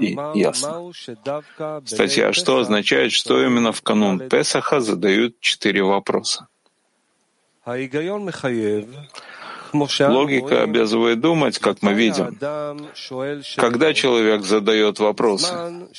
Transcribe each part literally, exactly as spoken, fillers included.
и ясно. Статья «Что означает, что именно в канун Песаха задают четыре вопроса?» Логика обязывает думать, как мы видим. Когда человек задает вопросы,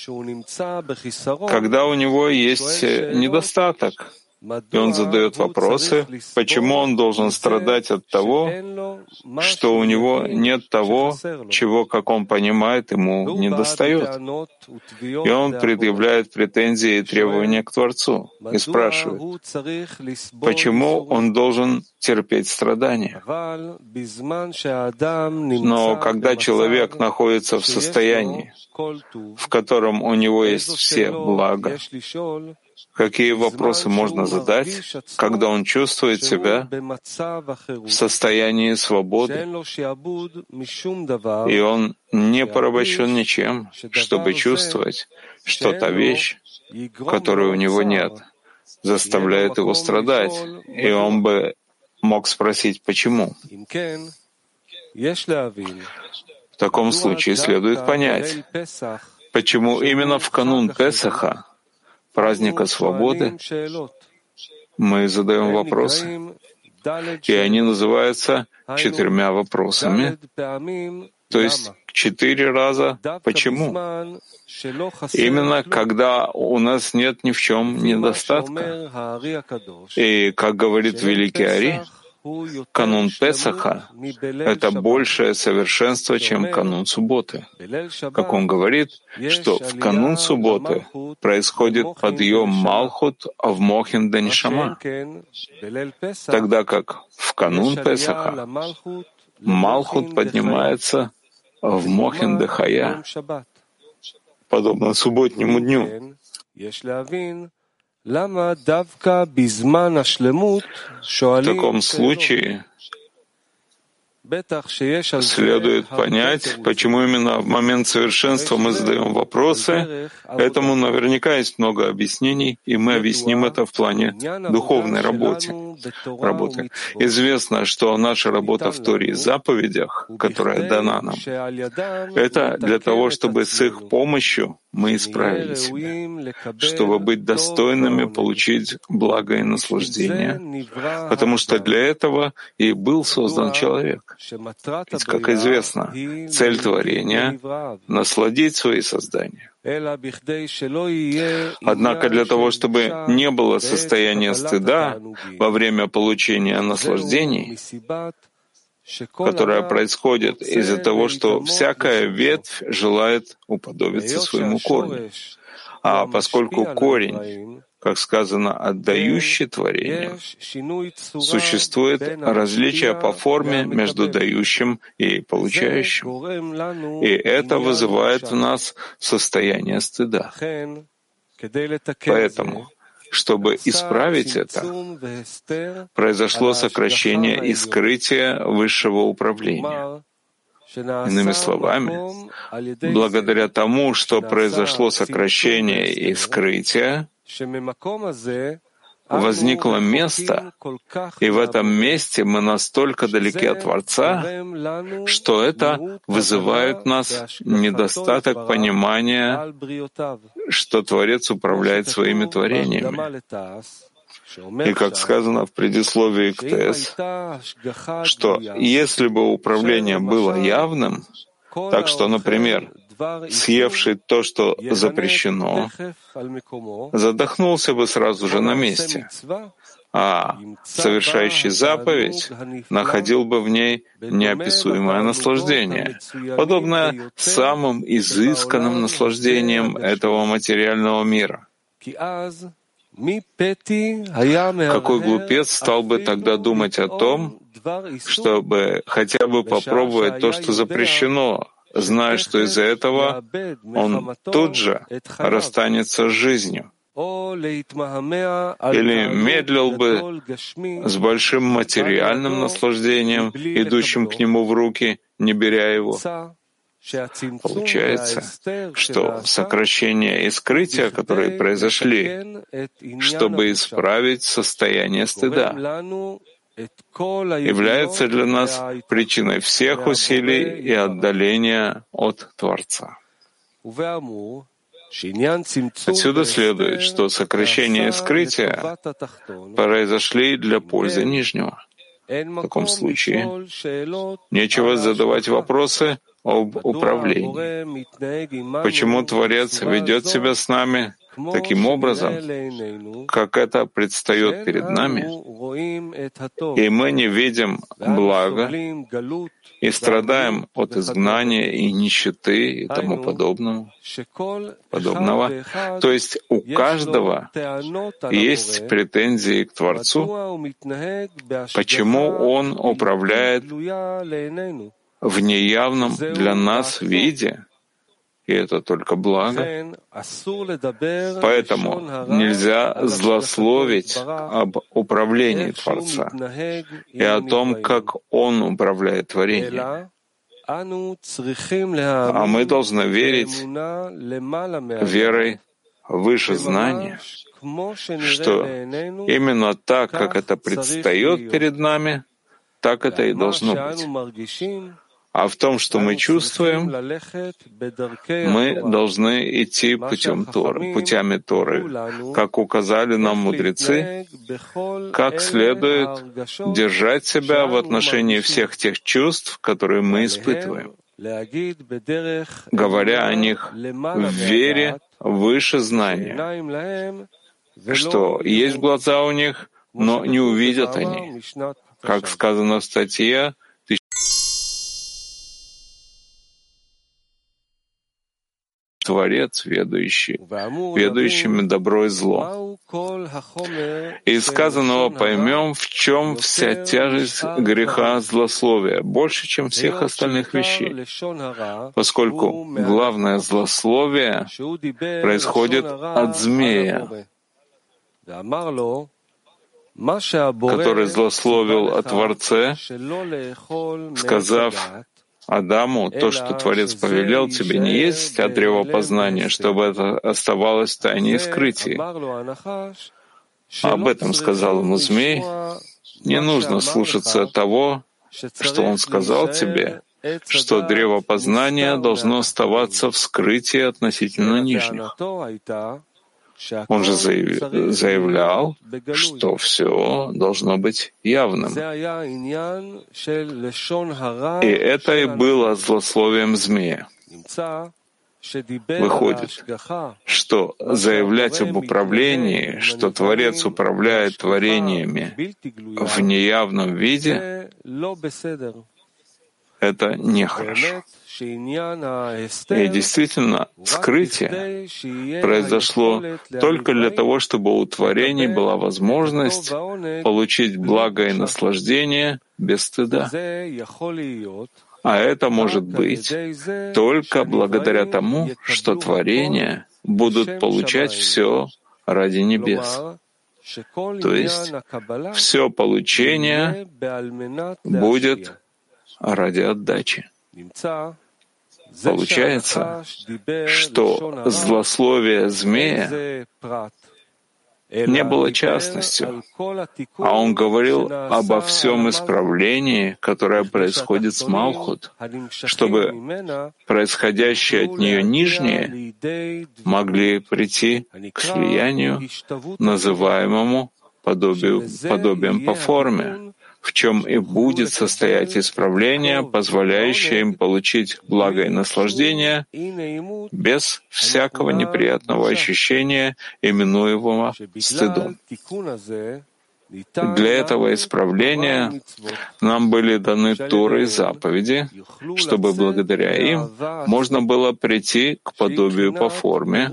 когда у него есть недостаток, и он задает вопросы, почему он должен страдать от того, что у него нет того, чего, как он понимает, ему недостает. И он предъявляет претензии и требования к Творцу и спрашивает, почему он должен терпеть страдания. Но когда человек находится в состоянии, в котором у него есть все блага, какие вопросы можно задать, когда он чувствует себя в состоянии свободы, и он не порабощен ничем, чтобы чувствовать, что та вещь, которой у него нет, заставляет его страдать, и он бы мог спросить, почему. В таком случае следует понять, почему именно в канун Песаха, праздника свободы, мы задаем вопросы, и они называются четырьмя вопросами, то есть четыре раза «почему?». Именно когда у нас нет ни в чем недостатка. И, как говорит великий Ари, канун Песаха — это большее совершенство, чем канун субботы. Как он говорит, что в канун субботы происходит подъем Малхут в Мохин де Нишама, тогда как в канун Песаха Малхут поднимается в Мохин де Хая, подобно субботнему дню. В таком случае следует понять, почему именно в момент совершенства мы задаем вопросы. Этому наверняка есть много объяснений, и мы объясним это в плане духовной работы. работы. Известно, что наша работа в Торе и заповедях, которая дана нам, это для того, чтобы с их помощью мы исправили себя, чтобы быть достойными получить благо и наслаждение, потому что для этого и был создан человек. Ведь, как известно, цель творения — насладить свои создания. Однако для того, чтобы не было состояния стыда во время получения наслаждений, которое происходит из-за того, что всякая ветвь желает уподобиться своему корню. А поскольку корень, как сказано, отдающий творением, существует различие по форме между дающим и получающим. И это вызывает в нас состояние стыда. Поэтому, чтобы исправить это, произошло сокращение и скрытие высшего управления. Иными словами, благодаря тому, что произошло сокращение и скрытие, возникло место, и в этом месте мы настолько далеки от Творца, что это вызывает в нас недостаток понимания, что Творец управляет своими творениями. И как сказано в предисловии к ТС, что если бы управление было явным, так что, например, съевший то, что запрещено, задохнулся бы сразу же на месте, а совершающий заповедь находил бы в ней неописуемое наслаждение, подобное самым изысканным наслаждениям этого материального мира. Какой глупец стал бы тогда думать о том, чтобы хотя бы попробовать то, что запрещено, зная, что из-за этого он тут же расстанется с жизнью? Или медлил бы с большим материальным наслаждением, идущим к нему в руки, не беря его? Получается, что сокращение и скрытие, которые произошли, чтобы исправить состояние стыда, является для нас причиной всех усилий и отдаления от Творца. Отсюда следует, что сокращение и скрытие произошли для пользы нижнего. В таком случае нечего задавать вопросы об управлении. Почему Творец ведет себя с нами таким образом, как это предстает перед нами, и мы не видим блага и страдаем от изгнания и нищеты и тому подобного. подобного. То есть у каждого есть претензии к Творцу, почему Он управляет в неявном для нас виде, и это только благо. Поэтому нельзя злословить об управлении Творца и о том, как Он управляет творением. А мы должны верить верой выше знания, что именно так, как это предстает перед нами, так это и должно быть. А в том, что мы чувствуем, мы должны идти путем Торы, путями Торы, как указали нам мудрецы, как следует держать себя в отношении всех тех чувств, которые мы испытываем, говоря о них в вере выше знания, что есть глаза у них, но не увидят они. Как сказано в статье, Творец, ведущий, ведущими добро и зло. Из сказанного поймем, в чем вся тяжесть греха злословия, больше, чем всех остальных вещей, поскольку главное злословие происходит от змея, который злословил о Творце, сказав Адаму: то, что Творец повелел тебе не есть от древа познания, чтобы это оставалось в тайне и скрытии. Об этом сказал ему змей: не нужно слушаться того, что он сказал тебе, что древо познания должно оставаться в скрытии относительно нижних. Он же заявлял, что все должно быть явным. И это и было злословием змея. Выходит, что заявлять об управлении, что Творец управляет творениями в неявном виде, это нехорошо. И действительно, скрытие произошло только для того, чтобы у творений была возможность получить благо и наслаждение без стыда. А это может быть только благодаря тому, что творения будут получать все ради небес. То есть все получение будет ради отдачи. Получается, что злословие змея не было частностью, а он говорил обо всем исправлении, которое происходит с Малхут, чтобы происходящие от нее нижние могли прийти к слиянию, называемому подобию, подобием по форме, в чем и будет состоять исправление, позволяющее им получить благо и наслаждение без всякого неприятного ощущения, именуемого стыдом. Для этого исправления нам были даны Торы и заповеди, чтобы благодаря им можно было прийти к подобию по форме,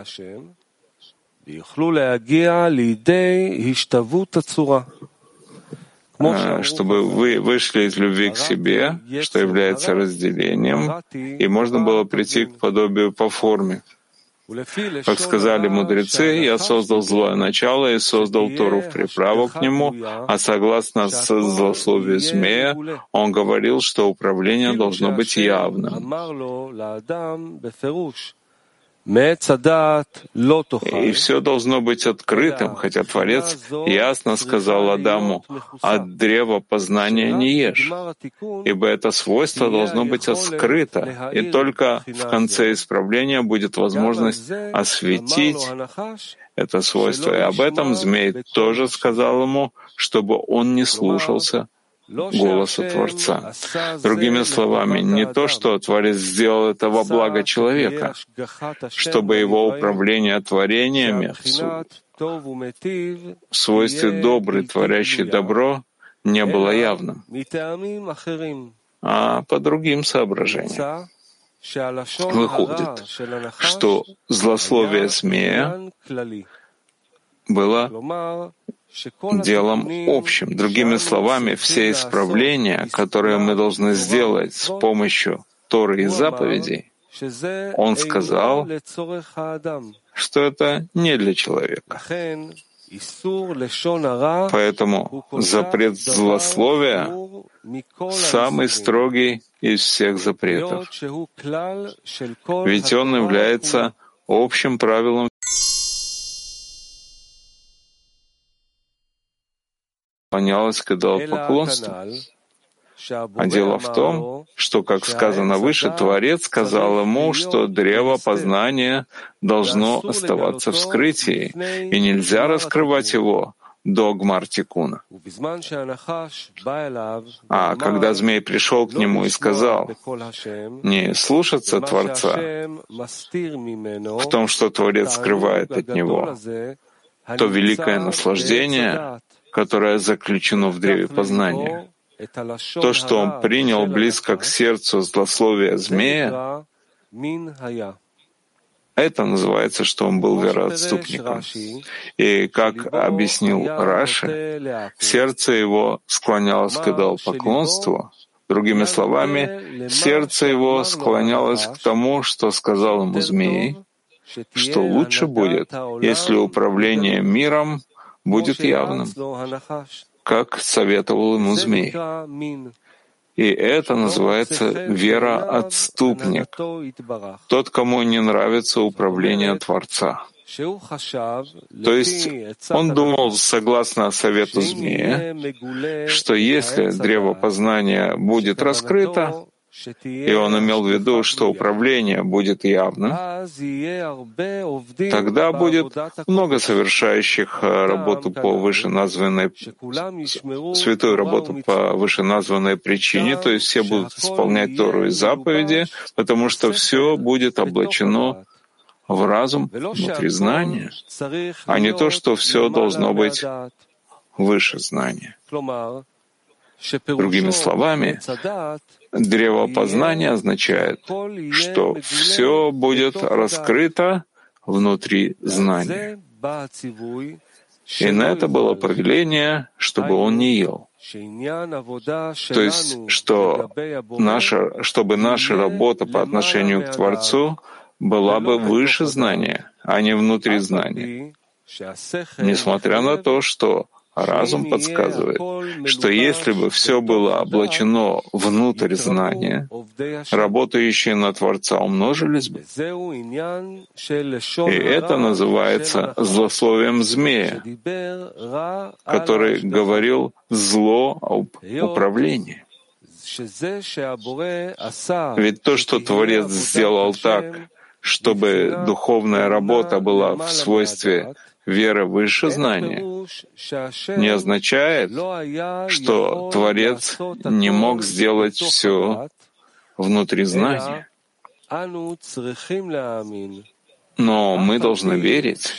чтобы вы вышли из любви к себе, что является разделением, и можно было прийти к подобию по форме. Как сказали мудрецы, «Я создал злое начало и создал Тору в приправу к нему», а согласно с злословию змея, он говорил, что управление должно быть явным. И все должно быть открытым, хотя Творец ясно сказал Адаму: «От древа познания не ешь», ибо это свойство должно быть скрыто, и только в конце исправления будет возможность осветить это свойство. И об этом змей тоже сказал ему, чтобы он не слушался голоса Творца. Другими словами, не то, что Творец сделал это во благо человека, чтобы его управление творениями в свойстве добрый, творящий добро, не было явным, а по другим соображениям. Выходит, что злословие змея было делом общим. Другими словами, все исправления, которые мы должны сделать с помощью Торы и заповедей, он сказал, что это не для человека. Поэтому запрет злословия самый строгий из всех запретов. Ведь он является общим правилом поклонялась к идолопоклонству. А дело в том, что, как сказано выше, Творец сказал ему, что древо познания должно оставаться в скрытии, и нельзя раскрывать его до Гмар Тикуна. А когда змей пришел к нему и сказал не слушаться Творца в том, что Творец скрывает от него, то великое наслаждение, которое заключено в древе познания, то, что он принял близко к сердцу злословия змея, это называется, что он был вероотступником. И, как объяснил Раши, сердце его склонялось к идолопоклонству. Другими словами, сердце его склонялось к тому, что сказал ему змей, что лучше будет, если управление миром будет явным, как советовал ему змей. И это называется вероотступник, тот, кому не нравится управление Творца. То есть он думал, согласно совету змея, что если древо познания будет раскрыто, и он имел в виду, что управление будет явным, тогда будет много совершающих работу по вышеназванной, святую работу по вышеназванной причине, то есть все будут исполнять Тору и заповеди, потому что все будет облачено в разум внутри знания, а не то, что все должно быть выше знания. Другими словами, древо познания означает, что все будет раскрыто внутри знания. И на это было повеление, чтобы он не ел. То есть, что наша, чтобы наша работа по отношению к Творцу была бы выше знания, а не внутри знания. Несмотря на то, что разум подсказывает, что если бы все было облачено внутрь знания, работающие на Творца умножились бы. И это называется злословием змея, который говорил зло об управлении. Ведь то, что Творец сделал так, чтобы духовная работа была в свойстве вера выше знания, не означает, что Творец не мог сделать все внутри знания. Но мы должны верить,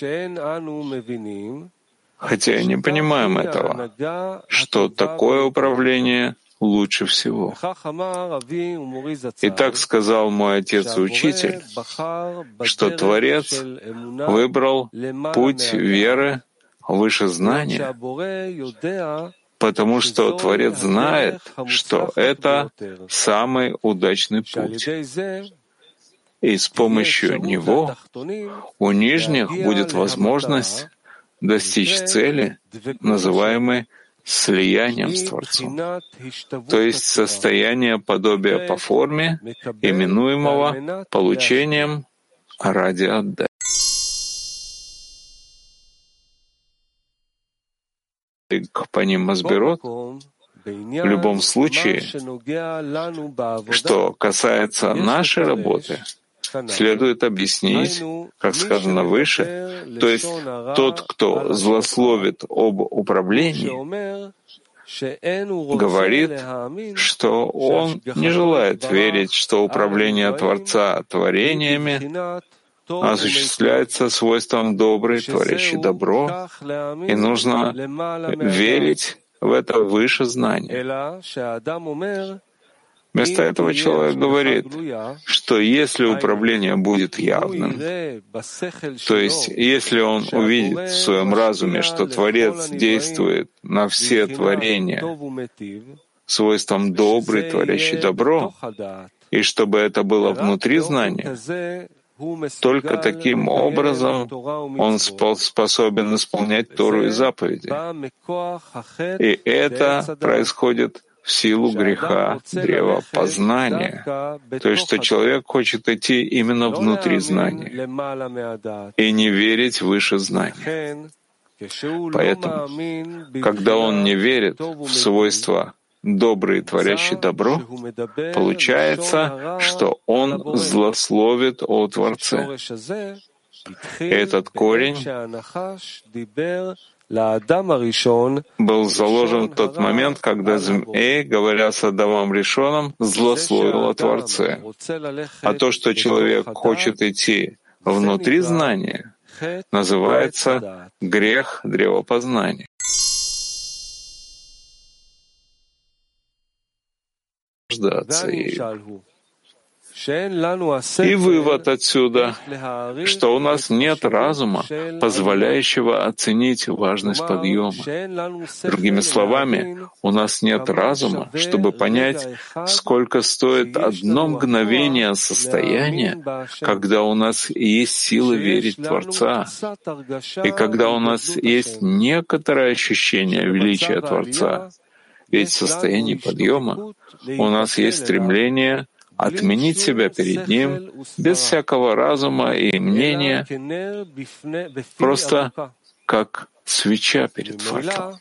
хотя и не понимаем этого, что такое управление лучше всего. И так сказал мой отец и учитель, что Творец выбрал путь веры выше знания, потому что Творец знает, что это самый удачный путь. И с помощью него у нижних будет возможность достичь цели, называемой слиянием с Творцом, то есть состояние подобия по форме, именуемого получением ради отдачи. По ним Масбирот, в любом случае, что касается нашей работы, следует объяснить, как сказано выше, то есть тот, кто злословит об управлении, говорит, что он не желает верить, что управление Творца творениями осуществляется свойством добрый, творящий добро, и нужно верить в это выше знание. Вместо этого человек говорит, что если управление будет явным, то есть если он увидит в своем разуме, что Творец действует на все творения свойством добрый, творящий добро, и чтобы это было внутри знания, только таким образом он способен исполнять Тору и заповеди. И это происходит в силу греха древа познания, то есть что человек хочет идти именно внутри знания и не верить выше знания. Поэтому, когда он не верит в свойства добрый, творящий добро, получается, что он злословит о Творце. Этот корень был заложен в тот момент, когда Змей, говоря с Адамом Ришоном, злословил о Творце. А то, что человек хочет идти внутри знания, называется грех древопознания. И вывод отсюда, что у нас нет разума, позволяющего оценить важность подъема. Другими словами, у нас нет разума, чтобы понять, сколько стоит одно мгновение состояния, когда у нас есть силы верить в Творца, и когда у нас есть некоторое ощущение величия Творца. Ведь в состоянии подъема у нас есть стремление отменить себя перед Ним без всякого разума и мнения, просто как свеча перед факелом.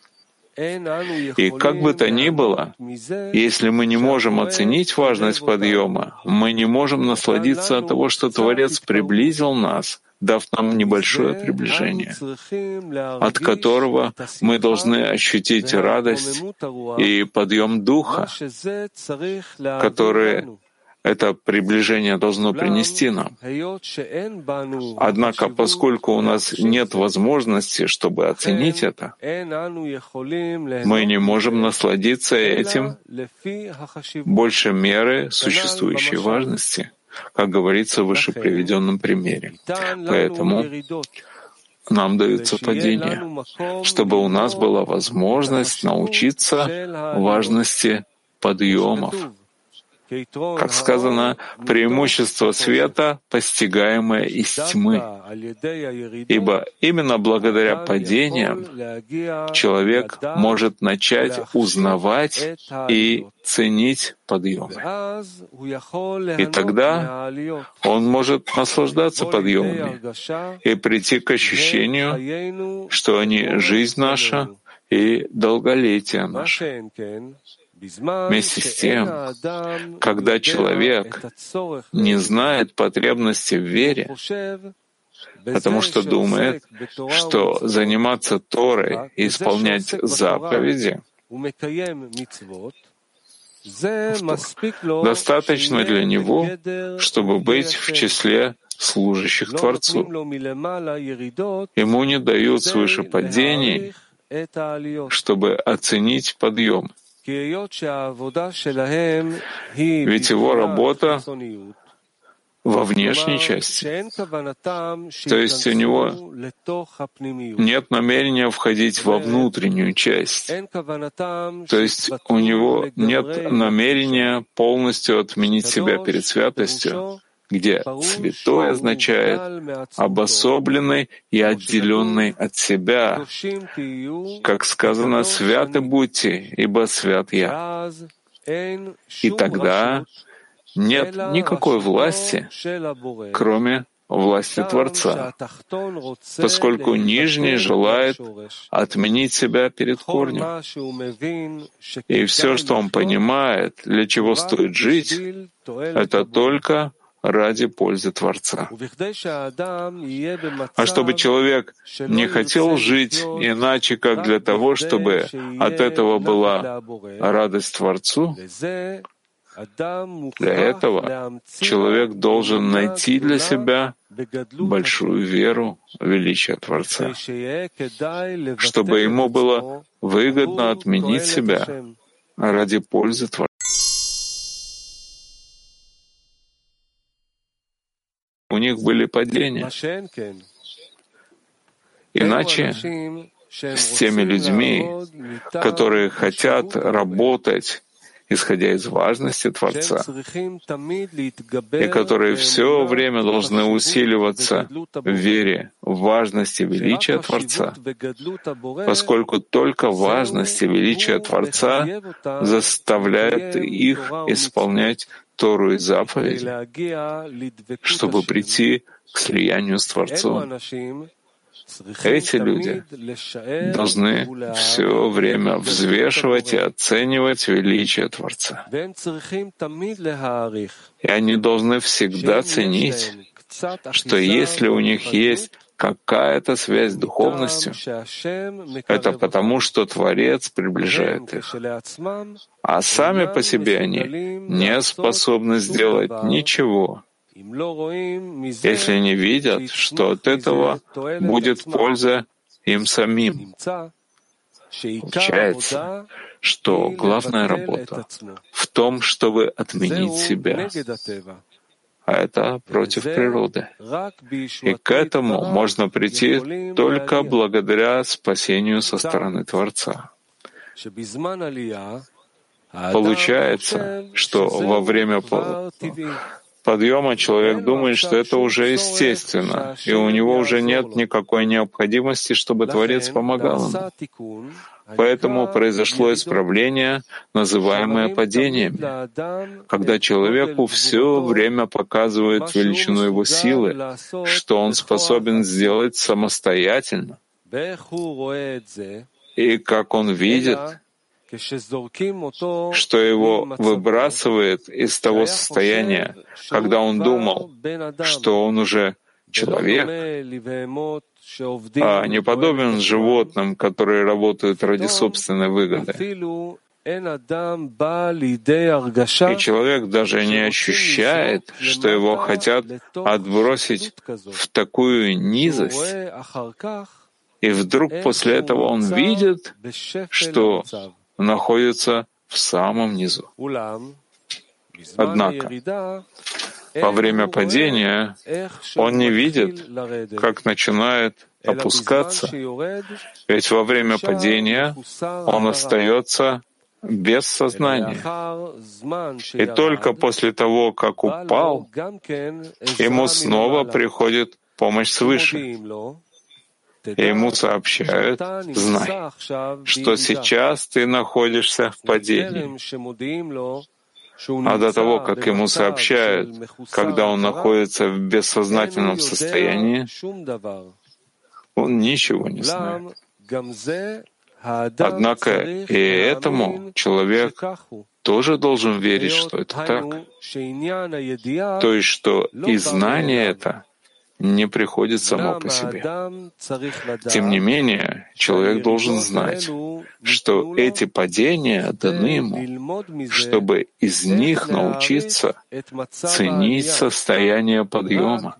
И как бы то ни было, если мы не можем оценить важность подъема, мы не можем насладиться от того, что Творец приблизил нас, дав нам небольшое приближение, от которого мы должны ощутить радость и подъем духа, который это приближение должно принести нам. Однако, поскольку у нас нет возможности, чтобы оценить это, мы не можем насладиться этим больше меры существующей важности, как говорится в выше приведенном примере. Поэтому нам даются падения, чтобы у нас была возможность научиться важности подъемов. Как сказано, преимущество света, постигаемое из тьмы. Ибо именно благодаря падениям человек может начать узнавать и ценить подъемы. И тогда он может наслаждаться подъемами и прийти к ощущению, что они — жизнь наша и долголетие наше. Вместе с тем, когда человек не знает потребности в вере, потому что думает, что заниматься Торой и исполнять заповеди достаточно для него, чтобы быть в числе служащих Творцу. Ему не дают свыше падений, чтобы оценить подъем. Ведь его работа во внешней части. То есть у него нет намерения входить во внутреннюю часть. То есть у него нет намерения полностью отменить себя перед святостью, где святой означает обособленный и отделенный от себя. Как сказано, «Святы будьте, ибо свят я». И тогда нет никакой власти, кроме власти Творца, поскольку нижний желает отменить себя перед корнем. И все, что он понимает, для чего стоит жить, это только ради пользы Творца. А чтобы человек не хотел жить иначе, как для того, чтобы от этого была радость Творцу, для этого человек должен найти для себя большую веру в величие Творца, чтобы ему было выгодно отменить себя ради пользы Творца. У них были падения. Иначе с теми людьми, которые хотят работать, исходя из важности Творца, и которые все время должны усиливаться в вере в важности величия Творца, поскольку только важность и величие Творца заставляет их исполнять Тору и заповеди, чтобы прийти к слиянию с Творцом. Эти люди должны все время взвешивать и оценивать величие Творца. И они должны всегда ценить, что если у них есть какая-то связь с духовностью, это потому, что Творец приближает их. А сами по себе они не способны сделать ничего, если не видят, что от этого будет польза им самим. Получается, что главная работа в том, чтобы отменить себя. А это против природы. И к этому можно прийти только благодаря спасению со стороны Творца. Получается, что во время подъема человек думает, что это уже естественно, и у него уже нет никакой необходимости, чтобы Творец помогал ему. Поэтому произошло исправление, называемое падением, когда человеку все время показывают величину его силы, что он способен сделать самостоятельно. И как он видит, что его выбрасывает из того состояния, когда он думал, что он уже человек, а не подобен животным, которые работают ради собственной выгоды. И человек даже не ощущает, что его хотят отбросить в такую низость, и вдруг после этого он видит, что находится в самом низу. Однако, во время падения он не видит, как начинает опускаться, ведь во время падения он остается без сознания. И только после того, как упал, ему снова приходит помощь свыше. И ему сообщают: знай, что сейчас ты находишься в падении. А до того, как ему сообщают, когда он находится в бессознательном состоянии, он ничего не знает. Однако и этому человек тоже должен верить, что это так. То есть, что и знание это не приходит само по себе. Тем не менее, человек должен знать, что эти падения даны ему, чтобы из них научиться ценить состояние подъема.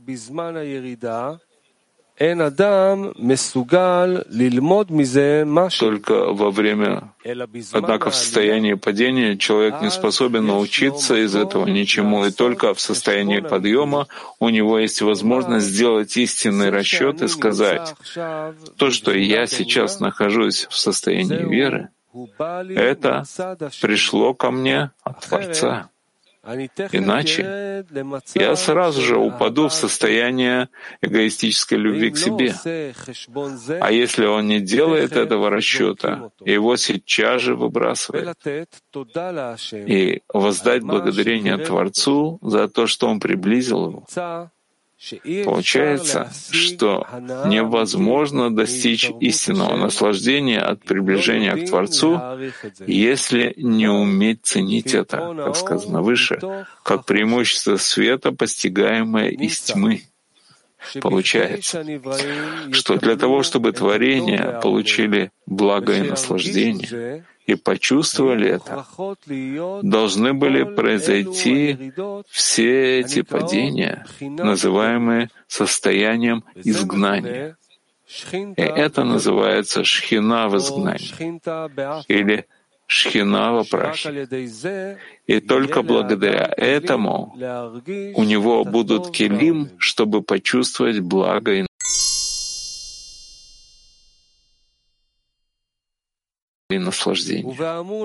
Только во время, однако в состоянии падения человек не способен научиться из этого ничему, и только в состоянии подъема у него есть возможность сделать истинный расчет и сказать: то, что я сейчас нахожусь в состоянии веры, это пришло ко мне от Творца. Иначе я сразу же упаду в состояние эгоистической любви к себе. А если он не делает этого расчета, его сейчас же выбрасывает. И воздать благодарение Творцу за то, что он приблизил его, Получается, что невозможно достичь истинного наслаждения от приближения к Творцу, если не уметь ценить это, как сказано выше, как преимущество света, постигаемое из тьмы. Получается, что для того, чтобы творения получили благо и наслаждение и почувствовали это, должны были произойти все эти падения, называемые состоянием изгнания. И это называется шхина в изгнании или шхина во прахе. И только благодаря этому у него будут келим, чтобы почувствовать благо и и наслаждение.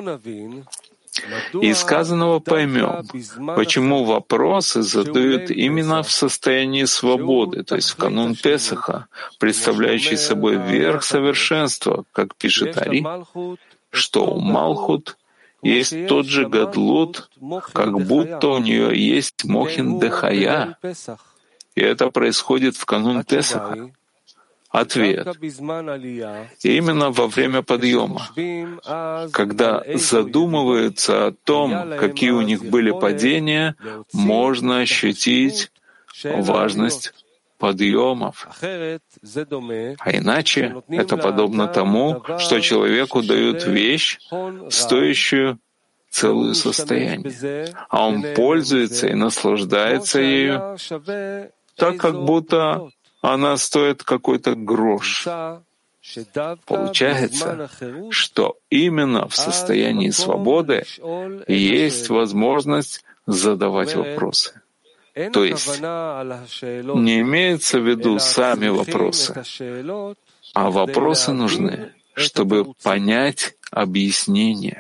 Из сказанного поймем, почему вопросы задают именно в состоянии свободы, то есть в канун Песаха, представляющий собой верх совершенства, как пишет Ари, что у Малхут есть тот же Гадлут, как будто у нее есть Мохин Дехая, и это происходит в канун Песаха. Ответ. И именно во время подъема, когда задумываются о том, какие у них были падения, можно ощутить важность подъемов. А иначе это подобно тому, что человеку дают вещь, стоящую целое состояние, а он пользуется и наслаждается ею, так как будто она стоит какой-то грош. Получается, что именно в состоянии свободы есть возможность задавать вопросы. То есть не имеется в виду сами вопросы, а вопросы нужны, чтобы понять объяснение.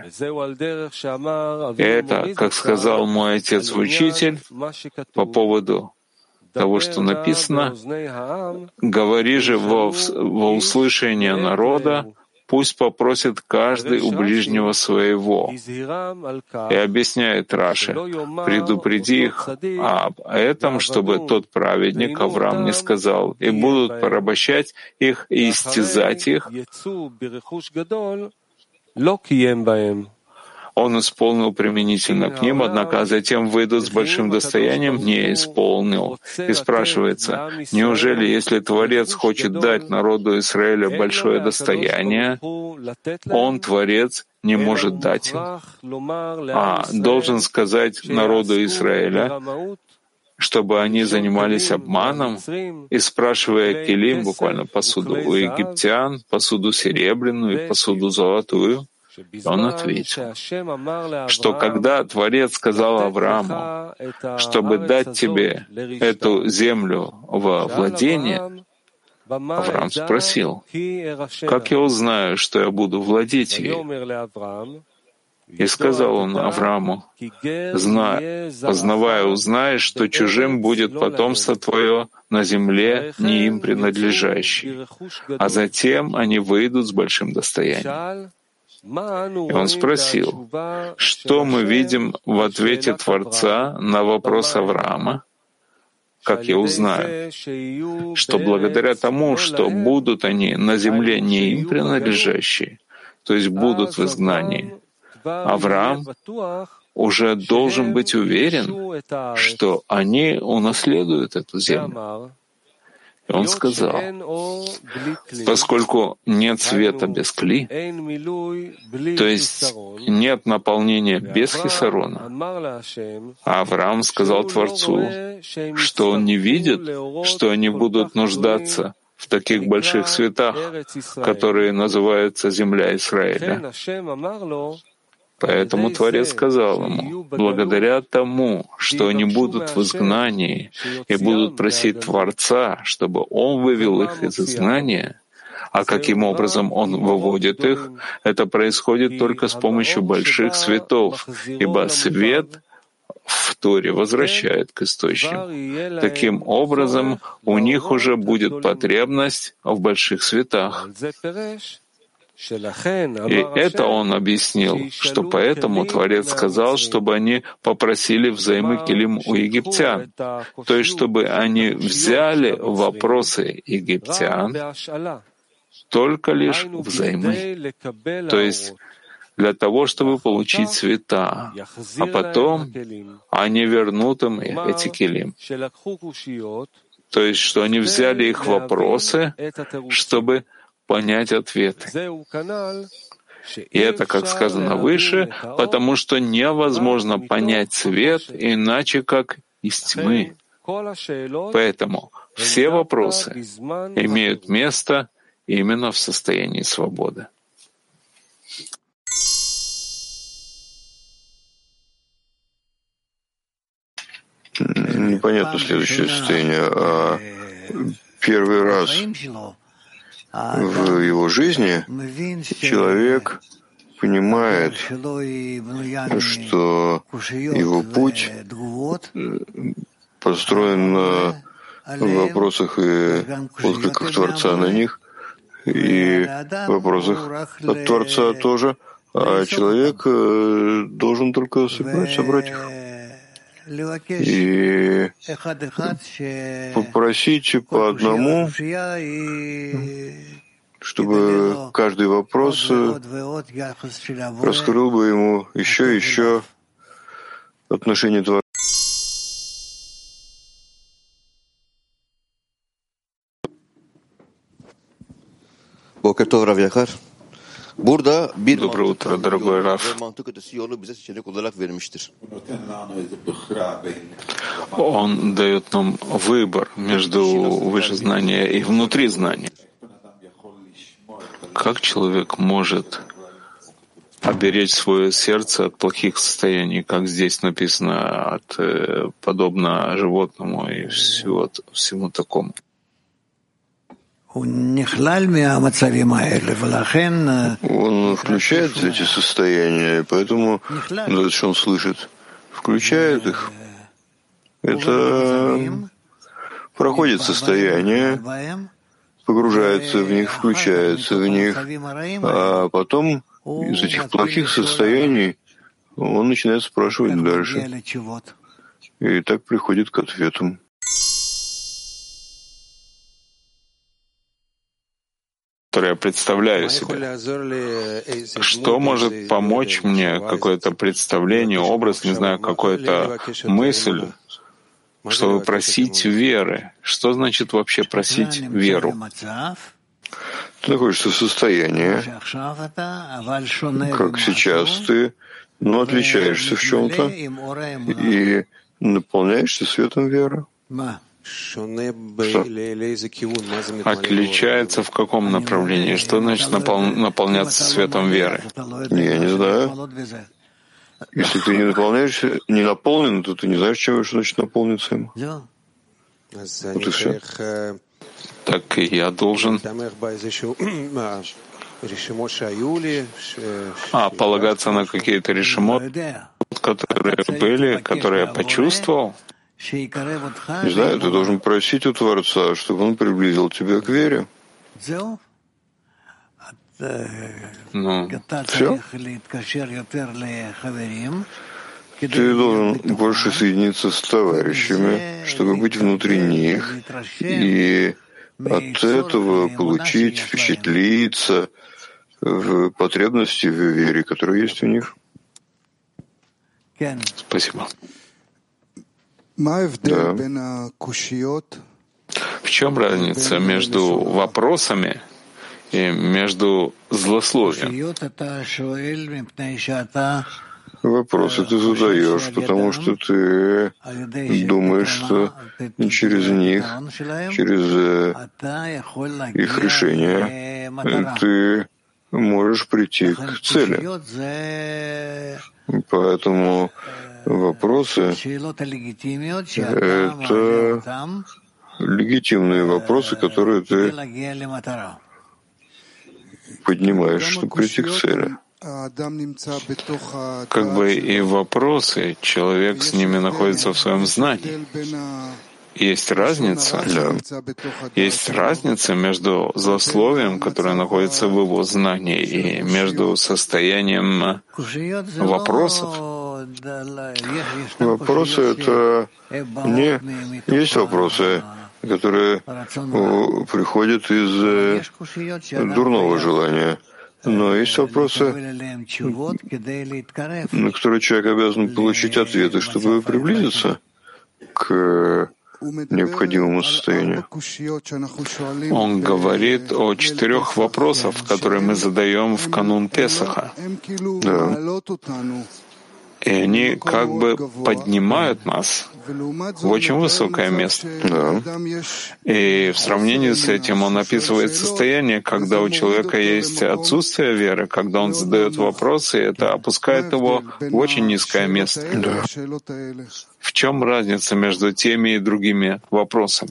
Это, как сказал мой отец-учитель по поводу того, что написано, «Говори же во, во услышание народа, пусть попросит каждый у ближнего своего». И объясняет Раши, «Предупреди их об этом, чтобы тот праведник Авраам не сказал, и будут порабощать их и истязать их». Он исполнил применительно к ним, однако затем выйдут с большим достоянием, не исполнил. И спрашивается, неужели, если Творец хочет дать народу Израиля большое достояние, он, Творец, не может дать им, а должен сказать народу Израиля, чтобы они занимались обманом, и спрашивая келим, буквально посуду у египтян, посуду серебряную и посуду золотую, он ответил, что когда Творец сказал Аврааму, чтобы дать тебе эту землю во владение, Авраам спросил, «Как я узнаю, что я буду владеть ею?» И сказал он Аврааму, «Знай, познавая, узнаешь, что чужим будет потомство твое на земле, не им принадлежащее, а затем они выйдут с большим достоянием». И он спросил, что мы видим в ответе Творца на вопрос Авраама, как я узнаю, что благодаря тому, что будут они на земле не им принадлежащие, то есть будут в изгнании, Авраам уже должен быть уверен, что они унаследуют эту землю. И он сказал, поскольку нет света без кли, то есть нет наполнения без хисарона, а Авраам сказал Творцу, что он не видит, что они будут нуждаться в таких больших светах, которые называются земля Израиля. Поэтому Творец сказал ему, благодаря тому, что они будут в изгнании и будут просить Творца, чтобы Он вывел их из изгнания, а каким образом Он выводит их, это происходит только с помощью больших светов, ибо свет в Торе возвращает к источнику. Таким образом, у них уже будет потребность в больших светах. И это он объяснил, что поэтому Творец сказал, чтобы они попросили взаймы келим у египтян, то есть чтобы они взяли вопросы египтян только лишь взаймы, то есть для того, чтобы получить цвета, а потом они вернут им эти келим. То есть, что они взяли их вопросы, чтобы понять ответы. И это, как сказано выше, потому что невозможно понять свет иначе, как из тьмы. Поэтому все вопросы имеют место именно в состоянии свободы. Непонятно следующее состояние. А первый раз в его жизни человек понимает, что его путь построен на вопросах и откликах Творца на них, и вопросах от Творца тоже, а человек должен только собирать, собрать их и попросить по одному, чтобы каждый вопрос раскрыл бы ему еще и еще отношение Творца. Доброе утро, дорогой Рав. Он дает нам выбор между выше знания и внутри знания. Как человек может оберечь свое сердце от плохих состояний, как здесь написано, от, подобно животному и всего, всему такому? Он включает эти состояния, поэтому то, что он слышит, включает их. Это проходит состояние, погружается в них, включается в них, а потом из этих плохих состояний он начинает спрашивать дальше. И так приходит к ответам. Который я представляю себе. Что может помочь мне? Какое-то представление, образ, не знаю, какая-то мысль, чтобы просить веры. Что значит вообще просить веру? Ты находишься в состоянии, как сейчас ты, но отличаешься в чем-то и наполняешься светом веры. Что? Отличается в каком направлении? Что значит напол... наполняться светом веры? Я не знаю. Если ты не наполняешься, не наполнен, то ты не знаешь, чем что значит наполниться им. Вот и все. Так и я должен а, полагаться на какие-то решимот, которые были, которые я почувствовал. Не знаю, ты должен просить у Творца, чтобы он приблизил тебя к вере. Ну, все. Ты должен больше соединиться с товарищами, чтобы быть внутри них, и от этого получить, впечатлиться в потребности в вере, которая есть у них. Спасибо. Да. В чем разница между вопросами и между злословием? Вопросы ты задаешь, потому что ты думаешь, что через них, через их решение, ты можешь прийти к цели. Поэтому вопросы — это легитимные вопросы, которые ты поднимаешь, чтобы прийти к цели. Как бы и вопросы, человек с ними находится в своем знании. Есть разница, да. Есть разница между злословием, которое находится в его знании, и между состоянием вопросов. Вопросы — это не... Есть вопросы, которые приходят из дурного желания. Но есть вопросы, на которые человек обязан получить ответы, чтобы приблизиться к необходимому состоянию. Он говорит о четырех вопросах, которые мы задаем в канун Песаха. Да. И они как бы поднимают нас в очень высокое место. Да. И в сравнении с этим он описывает состояние, когда у человека есть отсутствие веры, когда он задает вопросы, и это опускает его в очень низкое место. Да. В чем разница между теми и другими вопросами?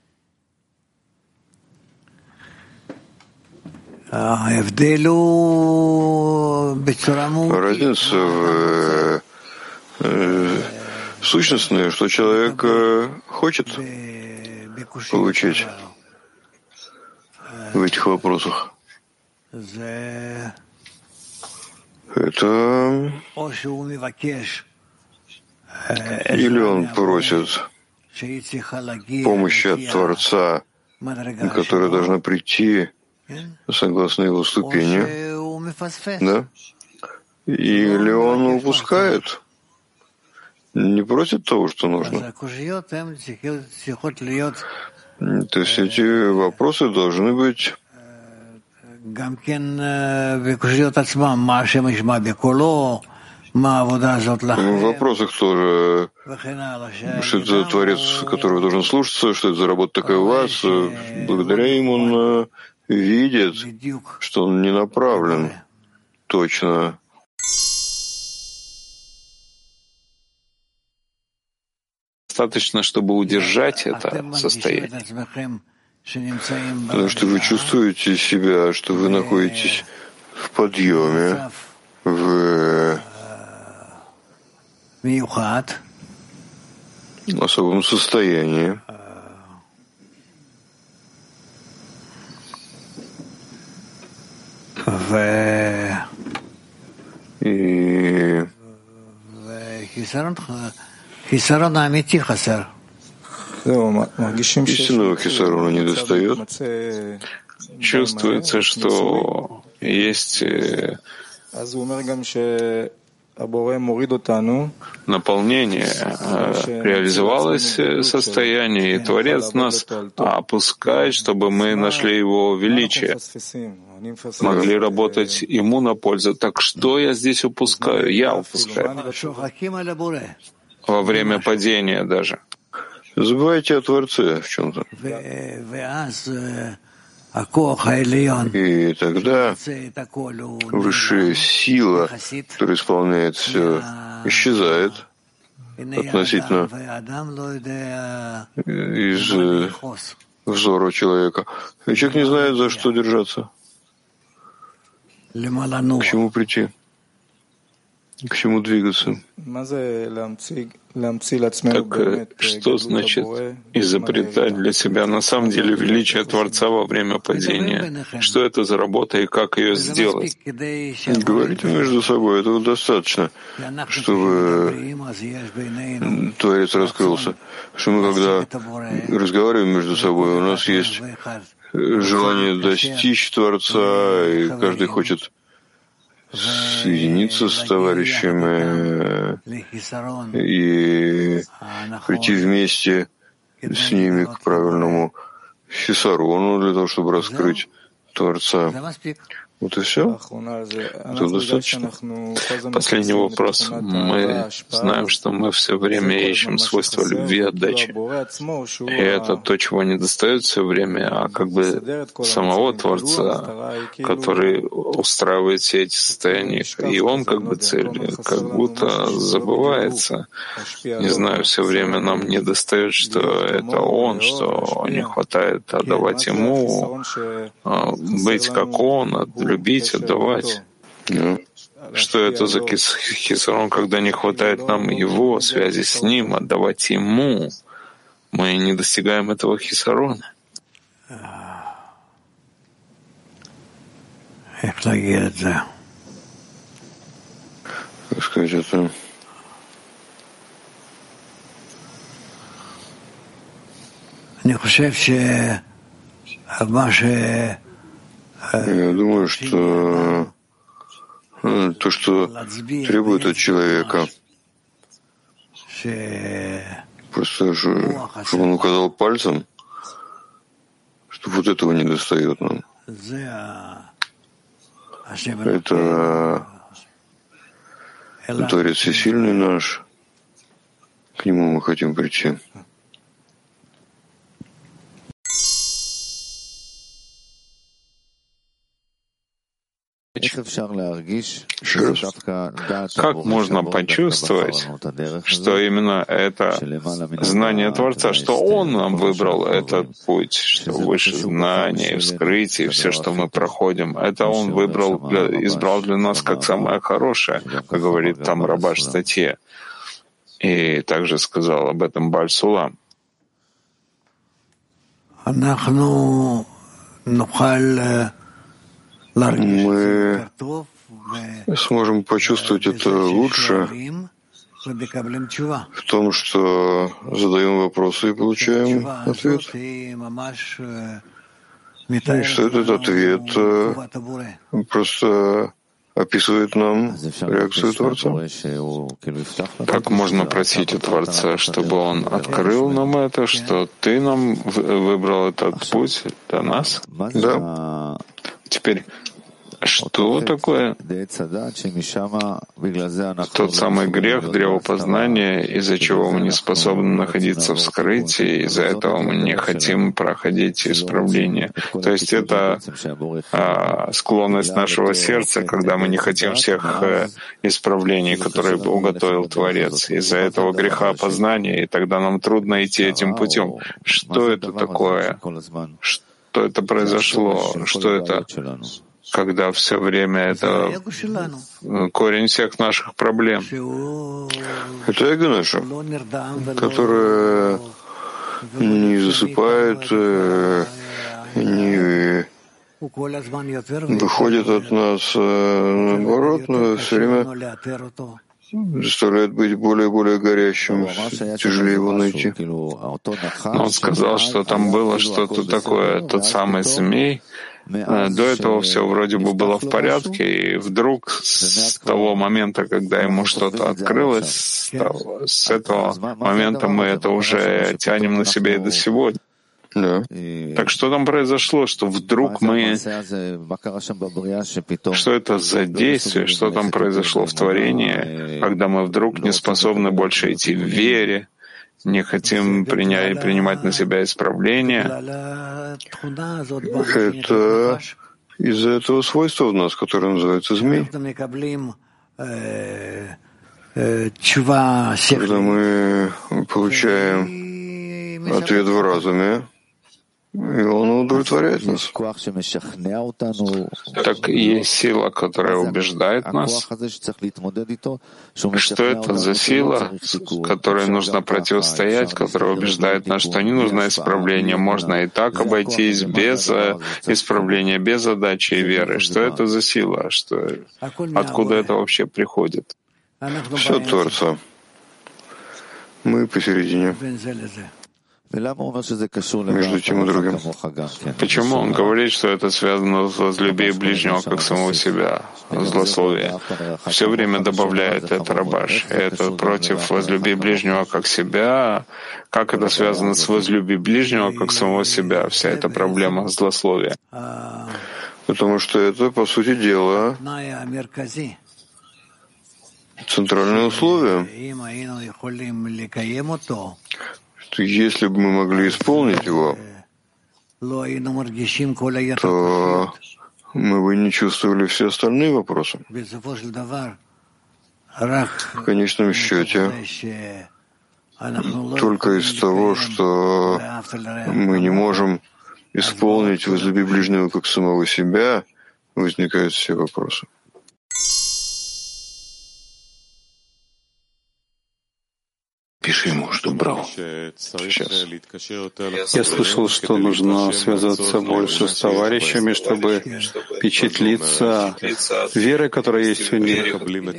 Разница в, э, сущностная, что человек э, хочет получить в этих вопросах. Это или он просит помощи от Творца, которая должна прийти согласно его ступени, да? Или он упускает, не просит того, что нужно. То есть эти вопросы должны быть в вопросах тоже, что это за Творец, которого должен слушаться, что это за работа такая у вас. Благодаря ему он видит, что он не направлен точно. Достаточно, чтобы удержать это состояние. Потому что вы чувствуете себя, что вы находитесь в подъеме, в особом состоянии. И истинного хисарона не достает. Чувствуется, что есть наполнение, реализовалось состояние, и Творец нас опускает, чтобы мы нашли Его величие, могли работать Ему на пользу. Так что я здесь упускаю? Я упускаю. Во время падения даже. Забывайте о Творце в чем-то. И тогда высшая сила, которая исполняет все, исчезает относительно из взора человека. И человек не знает, за что держаться. К чему прийти? К чему двигаться? Так что значит изобретать для себя на самом деле величие Творца во время падения? Что это за работа и как ее сделать? Говорите между собой, этого достаточно, чтобы Творец раскрылся. Что мы, когда разговариваем между собой, у нас есть желание достичь Творца, и каждый хочет соединиться с товарищами и прийти вместе с ними к правильному хисарону для того, чтобы раскрыть Творца. Вот и все. Это достаточно. Последний вопрос. Мы знаем, что мы все время ищем свойства любви и отдачи. И это то, чего не достает все время, а как бы самого Творца, который устраивает все эти состояния. И он как бы цель, как будто забывается. Не знаю, все время нам не достает, что это он, что не хватает отдавать ему, быть как он, любить, отдавать. Yeah. Что это за хисарон, когда не хватает нам его, связи с ним, отдавать ему? мы не достигаем этого хисарона. Как сказать это? Я думаю, что то, что требует от человека, просто чтобы он указал пальцем, что вот этого не достает нам. Это Творец Всесильный наш, к Нему мы хотим прийти. Как можно почувствовать, что именно это знание Творца, что Он нам выбрал этот путь, что выше знания, вскрытие, все, что мы проходим, это Он выбрал, для, избрал для нас как самое хорошее, как говорит там Рабаш в статье. И также сказал об этом Бааль Сулам. Мы сможем почувствовать это лучше в том, что задаем вопросы и получаем ответ. И что этот ответ просто описывает нам реакцию Творца. Так можно просить у Творца, чтобы Он открыл нам это, что Ты нам выбрал этот путь для нас? Да. Теперь, что такое тот самый грех древопознания, из-за чего мы не способны находиться в скрытии, из-за этого мы не хотим проходить исправление? То есть это а, склонность нашего сердца, когда мы не хотим всех а, исправлений, которые уготовил Творец. Из-за этого греха познания, и тогда нам трудно идти этим путем. Что это такое? Что это произошло? Что это? Когда все время это корень всех наших проблем. Это эго наше, которое не засыпает, не выходит от нас, наоборот, но все время заставляет быть более и более горящим, тяжелее его найти. Но он сказал, что там было что-то такое, тот самый змей. До этого все вроде бы было в порядке, и вдруг с того момента, когда ему что-то открылось, с этого момента мы это уже тянем на себя и до сегодня. Да. Так что там произошло, что вдруг мы... Что это за действие, что там произошло в творении, когда мы вдруг не способны больше идти в вере, не хотим принять, принимать на себя исправления? Это из-за этого свойства в нас, которое называется змей. Когда мы получаем ответ в разуме, и он удовлетворяет нас. Так есть сила, которая убеждает нас. Что это за сила, которой нужно противостоять, которая убеждает нас, что не нужно исправление, можно и так обойтись без исправления, без задачи и веры? Что это за сила? Что, откуда это вообще приходит? Все от Творца. Мы посередине. Между тем и другим. Почему он говорит, что это связано с возлюби ближнего как самого себя, злословие? Все время добавляет это Рабаш. Это против возлюби ближнего как себя. Как это связано с возлюби ближнего как самого себя? Вся эта проблема злословия. Потому что это, по сути дела, центральное условие. Что если бы мы могли исполнить его, то мы бы не чувствовали все остальные вопросы. В конечном счете, только из того, что мы не можем исполнить возлюби ближнего как самого себя, возникают все вопросы. напиши ему, чтобы брал. Сейчас. Я слышал, что нужно связаться больше с товарищами, чтобы впечатлиться верой, которая есть у них.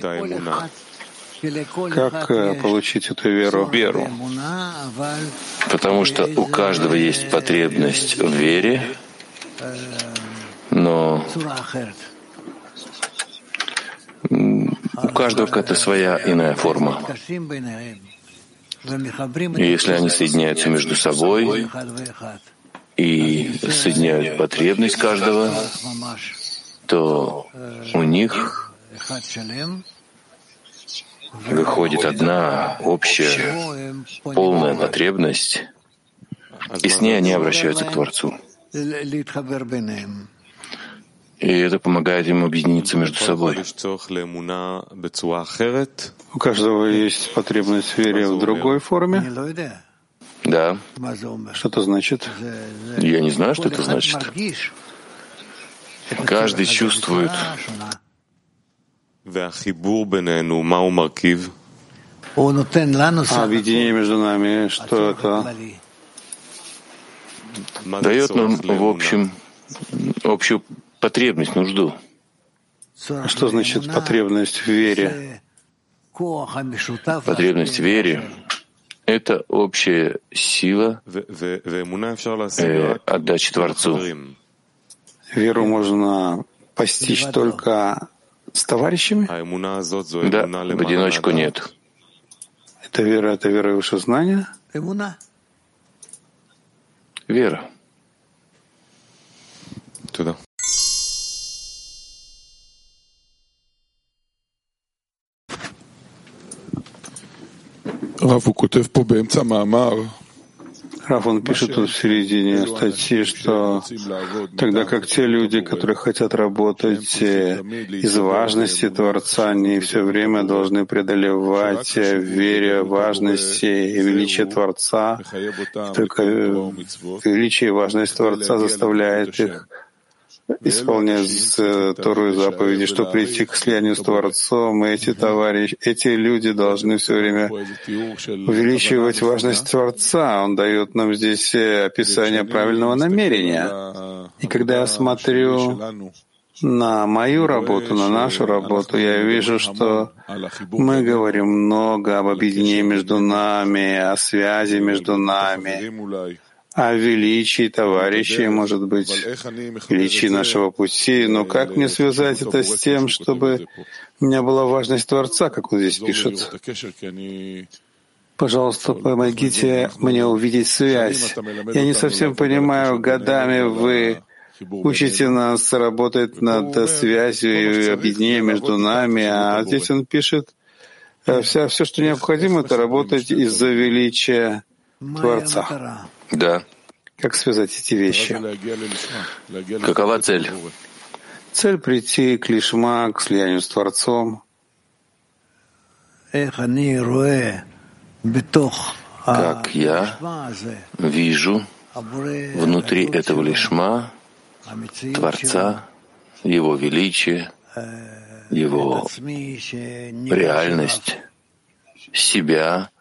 Как получить эту веру? Веру. Потому что у каждого есть потребность в вере, но у каждого какая-то своя иная форма. И если они соединяются между собой и соединяют потребность каждого, то у них выходит одна общая, полная потребность, и с ней они обращаются к Творцу. И это помогает им объединиться между собой. У каждого есть потребность в вере в другой форме? Да. Что это значит? Я не знаю, что это значит. Каждый чувствует. А объединение между нами, что это? Дает нам, в общем, общую потребность, нужду. А что значит потребность в вере? Потребность в вере — это общая сила э, отдачи Творцу. Веру можно постичь только с товарищами? Да, в одиночку нет. Это вера, это вера и вышезнание? Вера. Туда. Рав, הוא כותב פה באמצע מאמר. Раф, он пишет тут в середине статьи, что тогда как те люди, которые хотят работать из важности Творца, они все время должны преодолевать вере, важности и величие Творца. И только величие и важность Творца заставляет их исполнять Тору и заповеди, чтобы прийти к слиянию с Творцом. И эти товарищи, эти люди должны все время увеличивать важность Творца. Он дает нам здесь описание правильного намерения. И когда я смотрю на мою работу, на нашу работу, я вижу, что мы говорим много об объединении между нами, о связи между нами, о величии товарищей, может быть, величии нашего пути. Но как мне связать это с тем, чтобы у меня была важность Творца, как он здесь пишет? Пожалуйста, помогите мне увидеть связь. Я не совсем понимаю, годами вы учите нас работать над связью и объединением между нами, а здесь он пишет, вся, все, что необходимо, это работать из-за величия Творца. Да. Как связать эти вещи? Какова цель? Цель — прийти к лишма, к слиянию с Творцом. Как я вижу внутри этого лишма Творца, Его величие, Его реальность, себя,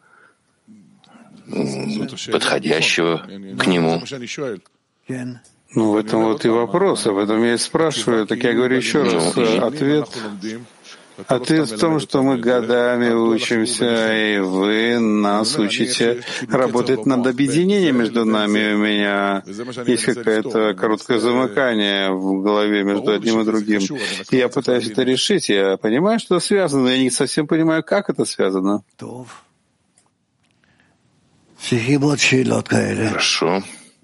подходящего к нему. Ну, в этом вот и вопрос, об этом я и спрашиваю. Так я говорю еще раз, ответ, ответ в том, что мы годами учимся, и вы нас учите работать над объединением между нами. У меня есть какое-то короткое замыкание в голове между одним и другим. И я пытаюсь это решить. Я понимаю, что это связано, но я не совсем понимаю, как это связано. Хорошо.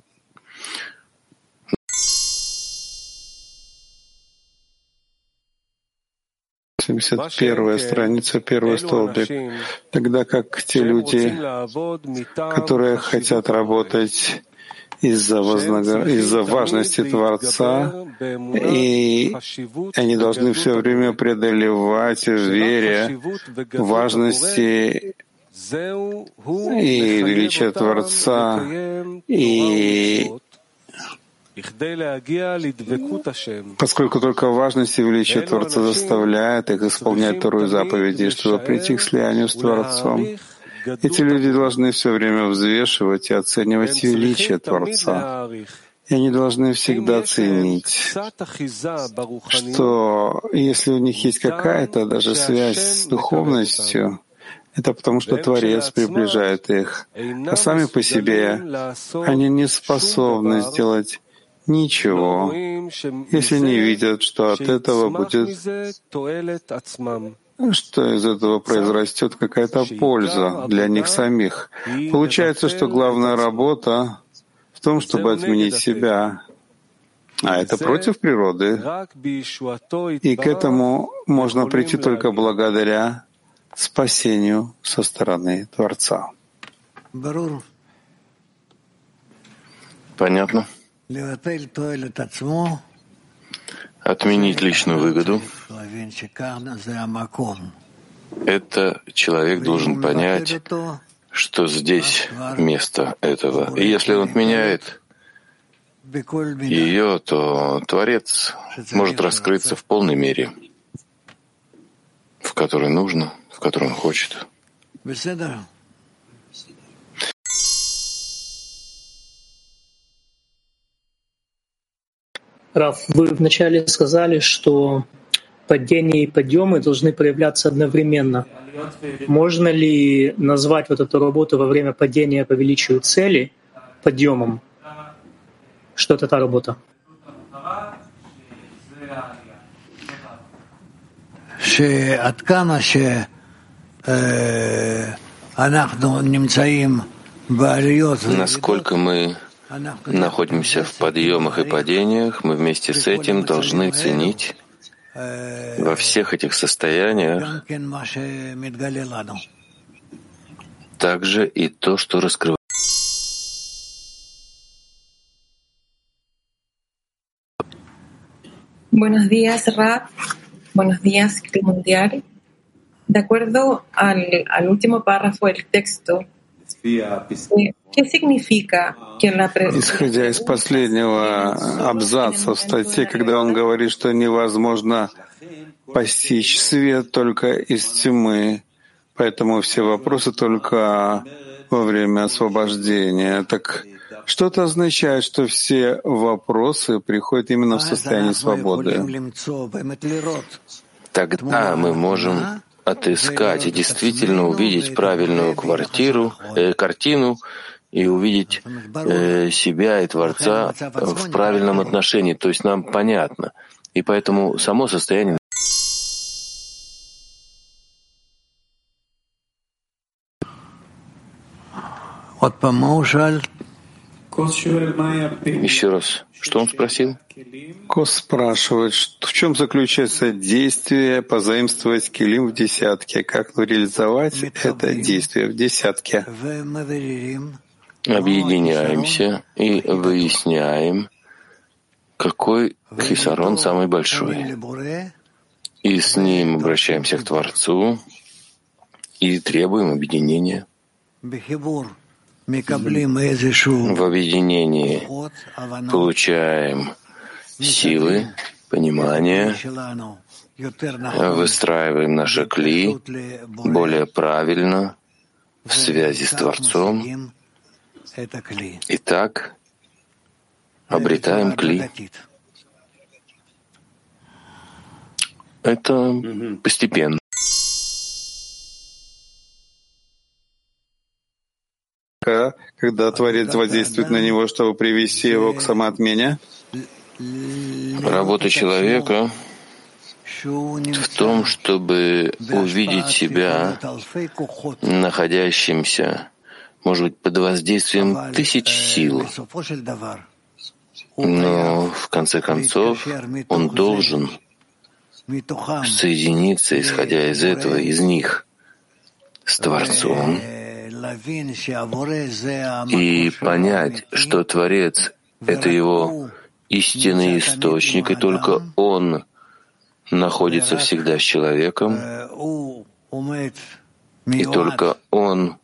семьдесят первая страница, первый столбик. Тогда как те люди, которые хотят работать из-за вознагр... из-за важности Творца, и они должны все время преодолевать в вере важности и величие Творца, и поскольку только важность и величие Творца заставляет их исполнять Тору и заповеди, чтобы прийти к слиянию с Творцом. Эти люди должны все время взвешивать и оценивать величие Творца. И они должны всегда ценить, что если у них есть какая-то даже связь с духовностью, это потому что Творец приближает их. А сами по себе они не способны сделать ничего, если не видят, что от этого будет, что из этого произрастет какая-то польза для них самих. Получается, что главная работа в том, чтобы отменить себя, а это против природы. И к этому можно прийти только благодаря спасению со стороны Творца. Понятно. Отменить личную выгоду — это человек должен понять, что здесь место этого. И если он отменяет ее, то Творец может раскрыться в полной мере, в которой нужно, в которой он хочет. Рав, вы вначале сказали, что падения и подъемы должны проявляться одновременно. Можно ли назвать вот эту работу во время падения по величию цели подъемом? Что это та работа? Насколько мы находимся в подъемах и падениях, мы вместе с этим должны ценить во всех этих состояниях также и то, что раскрывается. Buenos días, Rab. Buenos días, Clima Mundial. De acuerdo al, al último párrafo del texto, ¿qué significa que la presencia? Исходя из последнего абзаца в статье, когда он говорит, что невозможно постичь свет только из тьмы, поэтому все вопросы только во время освобождения. Так что это означает, что все вопросы приходят именно в состоянии свободы? Тогда мы можем отыскать и действительно увидеть правильную квартиру, э, картину и увидеть э, себя и Творца в правильном отношении. То есть нам понятно. И поэтому само состояние Еще раз, что он спросил? Кос спрашивает, в чем заключается действие позаимствовать килим в десятке? Как реализовать это действие в десятке? Объединяемся и выясняем, какой хисарон самый большой. И с ним обращаемся к Творцу и требуем объединения. В объединении получаем силы, понимание, выстраиваем наши кли более правильно в связи с Творцом, и так обретаем кли. Это постепенно. Когда Творец воздействует на него, чтобы привести его к самоотмене? Работа человека в том, чтобы увидеть себя находящимся, может быть, под воздействием тысяч сил. Но в конце концов он должен соединиться, исходя из этого, из них, с Творцом, и понять, что Творец — это его истинный источник, и только он находится всегда с человеком, и только он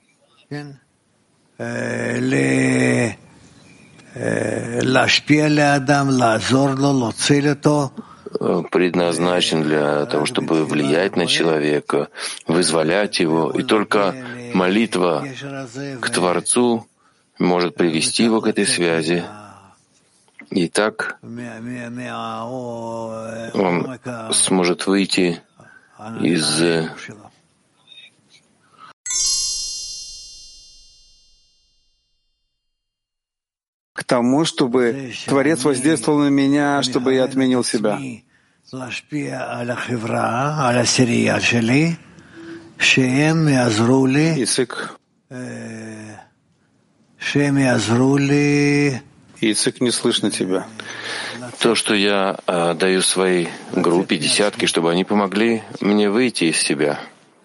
предназначен для того, чтобы влиять на человека, вызволять его, и только молитва к Творцу может привести его к этой связи. И так он сможет выйти из к тому, чтобы Творец воздействовал на меня, чтобы я отменил себя. Ицик. Ицик, не слышно тебя. То, что я э, даю своей группе, десятки, чтобы они помогли мне выйти из себя.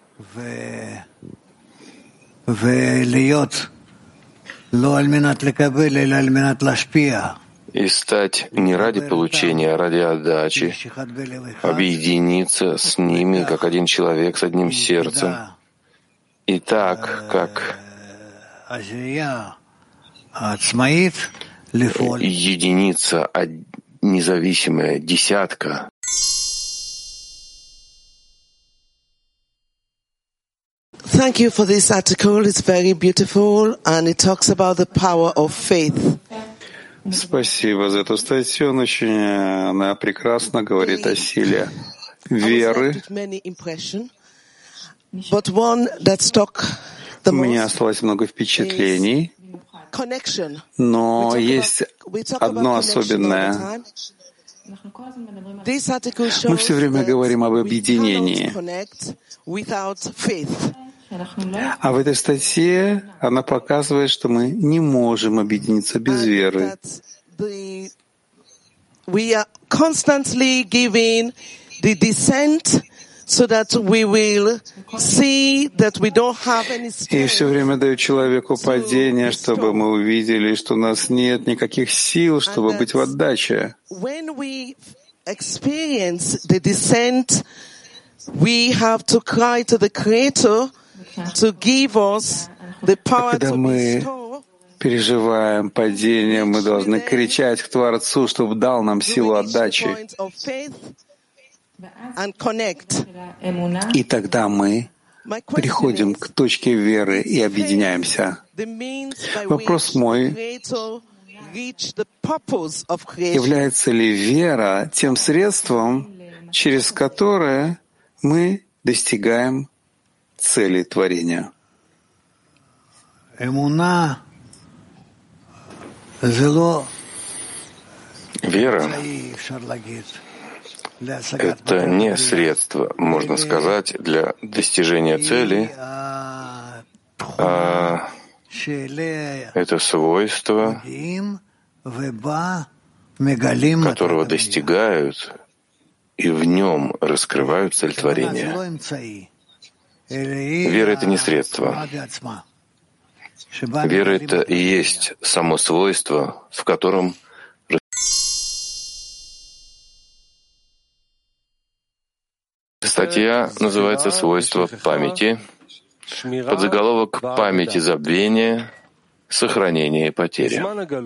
И стать не ради получения, а ради отдачи, объединиться с ними, как один человек, с одним сердцем. И так, как единица, независимая десятка. Thank you for this article. It's very beautiful and it talks about the power of faith. Спасибо за эту статью. Он очень, она прекрасно говорит о силе веры. У меня осталось много впечатлений, но есть одно особенное. Мы все время говорим об объединении. А в этой статье она показывает, что мы не можем объединиться без веры. И все время даю человеку падение, чтобы мы увидели, что у нас нет никаких сил, чтобы быть в отдаче. Когда мы переживаем падение, мы должны кричать к Творцу, чтобы дал нам силу отдачи. И тогда мы приходим к точке веры и объединяемся. Вопрос мой: является ли вера тем средством, через которое мы достигаем цели творения? Вера — это не средство, можно сказать, для достижения цели, а это свойство, которого достигают и в нем раскрывают цель творения. Вера — это не средство. Вера — это и есть само свойство, в котором статья называется «Свойства памяти», подзаголовок «Памяти забвения, сохранения и потери».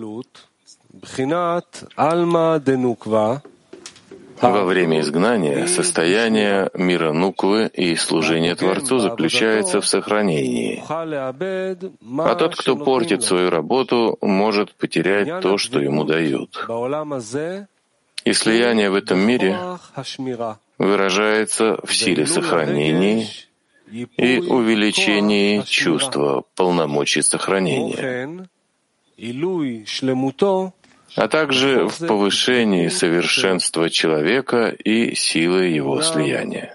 Во время изгнания состояние мира Нуквы и служение Творцу заключается в сохранении. А тот, кто портит свою работу, может потерять то, что ему дают. И слияние в этом мире выражается в силе сохранения и увеличении чувства полномочий сохранения, а также в повышении совершенства человека и силы его слияния.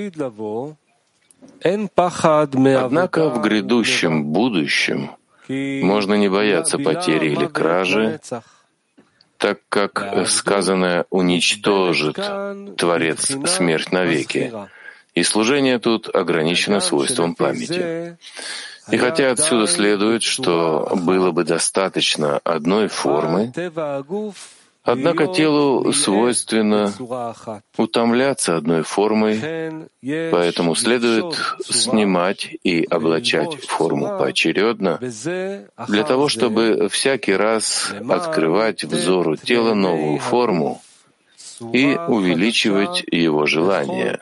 Однако в грядущем будущем можно не бояться потери или кражи, так как сказанное уничтожит Творец смерть навеки, и служение тут ограничено свойством памяти. И хотя отсюда следует, что было бы достаточно одной формы, однако телу свойственно утомляться одной формой, поэтому следует снимать и облачать форму поочередно, для того, чтобы всякий раз открывать взору тела новую форму, и увеличивать его желание,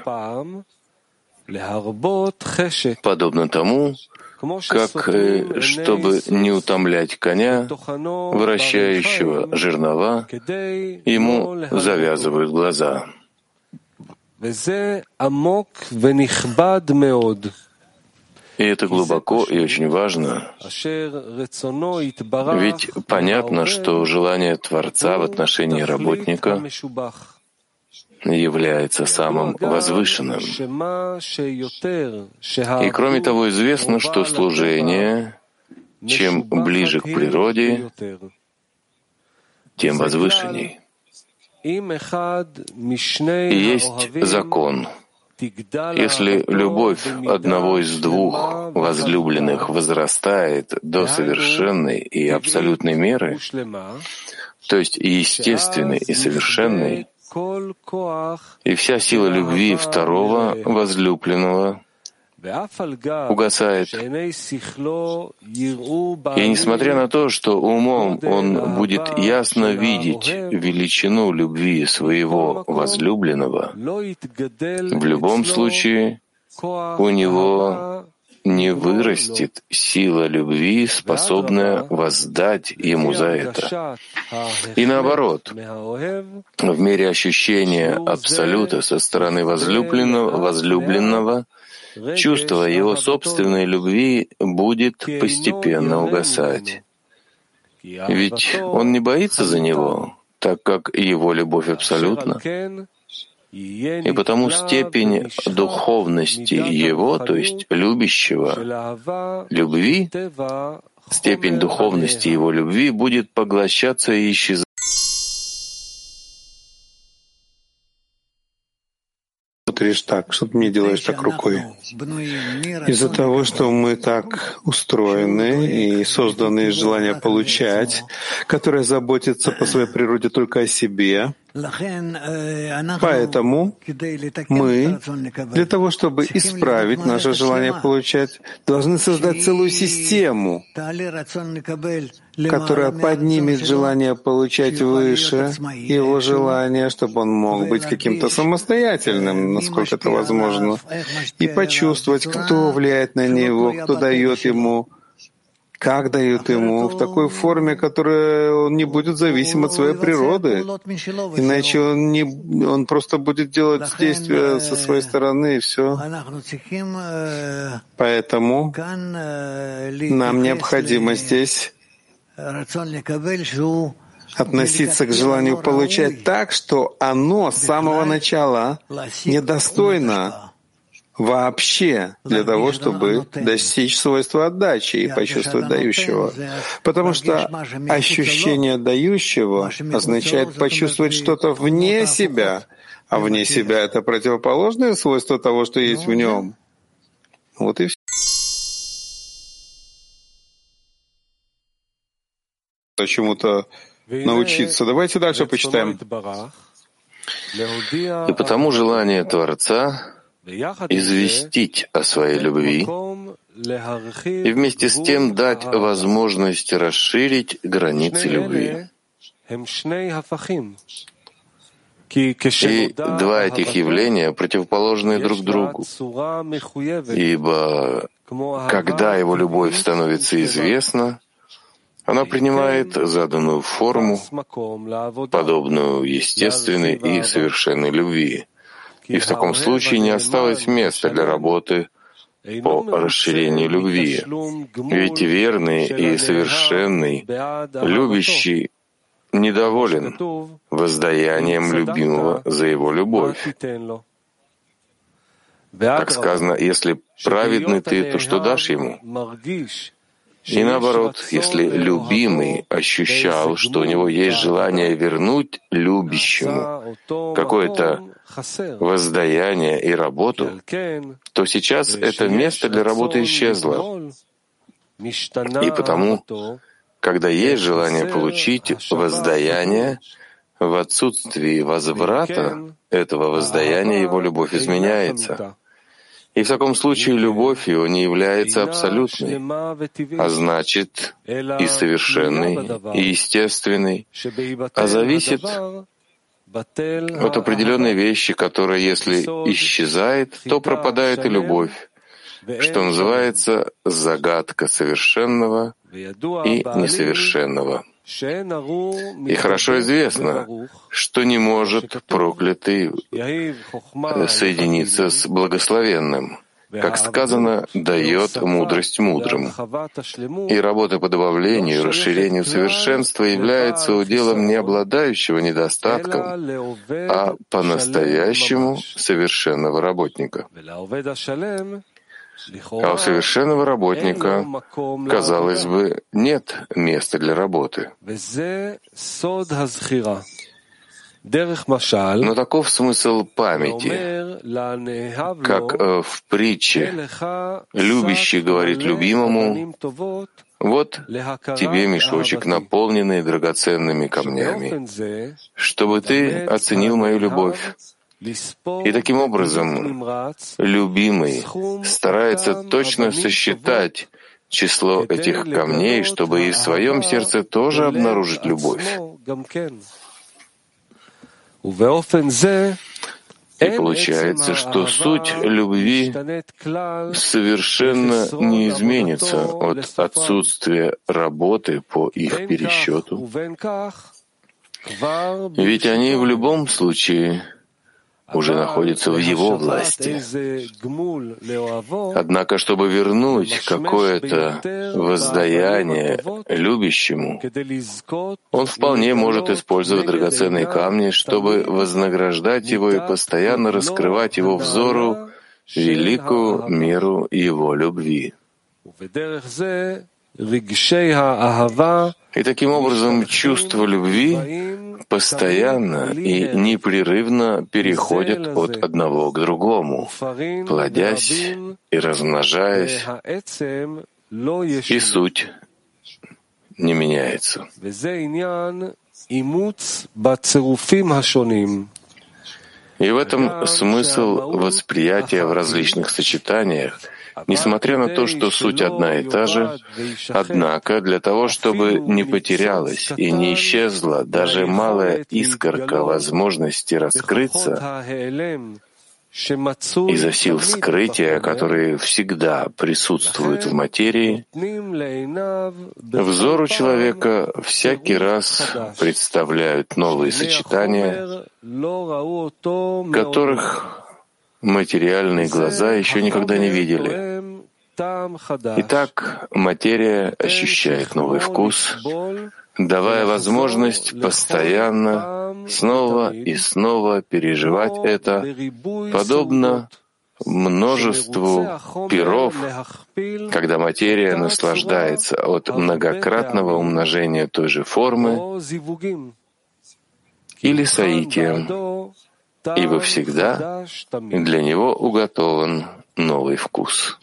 подобно тому, как, чтобы не утомлять коня, вращающего жернова, ему завязывают глаза. И это глубоко и очень важно, ведь понятно, что желание Творца в отношении работника является самым возвышенным. И кроме того, известно, что служение, чем ближе к природе, тем возвышенней. И есть закон. Если любовь одного из двух возлюбленных возрастает до совершенной и абсолютной меры, то есть естественной и совершенной, и вся сила любви второго возлюбленного угасает. И несмотря на то, что умом он будет ясно видеть величину любви своего возлюбленного, в любом случае у него не вырастет сила любви, способная воздать ему за это. И наоборот, в мире ощущения Абсолюта со стороны возлюбленного, возлюбленного чувство его собственной любви будет постепенно угасать. Ведь он не боится за него, так как его любовь абсолютна. И потому степень духовности его, то есть любящего, любви, степень духовности его любви будет поглощаться и исчезать. Смотришь так, что ты мне делаешь так рукой. Из-за того, что мы так устроены и созданы из желания получать, которое заботится по своей природе только о себе, поэтому мы, для того, чтобы исправить наше желание получать, должны создать целую систему, которая поднимет желание получать выше его желания, чтобы он мог быть каким-то самостоятельным, насколько это возможно, и почувствовать, кто влияет на него, кто дает ему, как дают ему, в такой форме, которая он не будет зависим от своей природы. Иначе он, не, он просто будет делать действия со своей стороны, и все. Поэтому нам необходимо здесь относиться к желанию получать так, что оно с самого начала недостойно вообще для того, чтобы достичь свойства отдачи и почувствовать дающего. Потому что ощущение дающего означает почувствовать что-то вне себя, а вне себя — это противоположное свойство того, что есть в нем. Вот и все. Чему-то научиться. Давайте дальше почитаем. И потому желание Творца известить о своей любви и вместе с тем дать возможность расширить границы любви. И два этих явления противоположны друг другу, ибо когда его любовь становится известна, она принимает заданную форму, подобную естественной и совершенной любви. И в таком случае не осталось места для работы по расширению любви. Ведь верный и совершенный, любящий, недоволен воздаянием любимого за его любовь. Как сказано, если праведный ты, то что дашь ему? И наоборот, если любимый ощущал, что у него есть желание вернуть любящему какое-то воздаяние и работу, то сейчас это место для работы исчезло. И потому, когда есть желание получить воздаяние, в отсутствии возврата этого воздаяния его любовь изменяется. И в таком случае любовь его не является абсолютной, а значит и совершенной, и естественной, а зависит Вот определенные вещи, которые, если исчезает, то пропадает и любовь, что называется загадка совершенного и несовершенного. И хорошо известно, что не может проклятый соединиться с благословенным. Как сказано, дает мудрость мудрым. И работа по добавлению и расширению совершенства является уделом не обладающего недостатком, а по-настоящему совершенного работника. А у совершенного работника, казалось бы, нет места для работы. Но таков смысл памяти, как в притче «Любящий говорит любимому, вот тебе мешочек, наполненный драгоценными камнями, чтобы ты оценил мою любовь». И таким образом любимый старается точно сосчитать число этих камней, чтобы и в своем сердце тоже обнаружить любовь. И получается, что суть любви совершенно не изменится от отсутствия работы по их пересчету. Ведь они в любом случае уже находится в его власти. Однако, чтобы вернуть какое-то воздаяние любящему, он вполне может использовать драгоценные камни, чтобы вознаграждать его и постоянно раскрывать его взору великую меру его любви. И таким образом чувства любви постоянно и непрерывно переходят от одного к другому, плодясь и размножаясь, и суть не меняется. И в этом смысл восприятия в различных сочетаниях, несмотря на то, что суть одна и та же, однако для того, чтобы не потерялась и не исчезла даже малая искорка возможности раскрыться из-за сил скрытия, которые всегда присутствуют в материи, взору человека всякий раз представляют новые сочетания, которых материальные глаза еще никогда не видели. Итак, материя ощущает новый вкус, давая возможность постоянно снова и снова переживать это, подобно множеству пиров, когда материя наслаждается от многократного умножения той же формы или соитием, ибо всегда для него уготован новый вкус.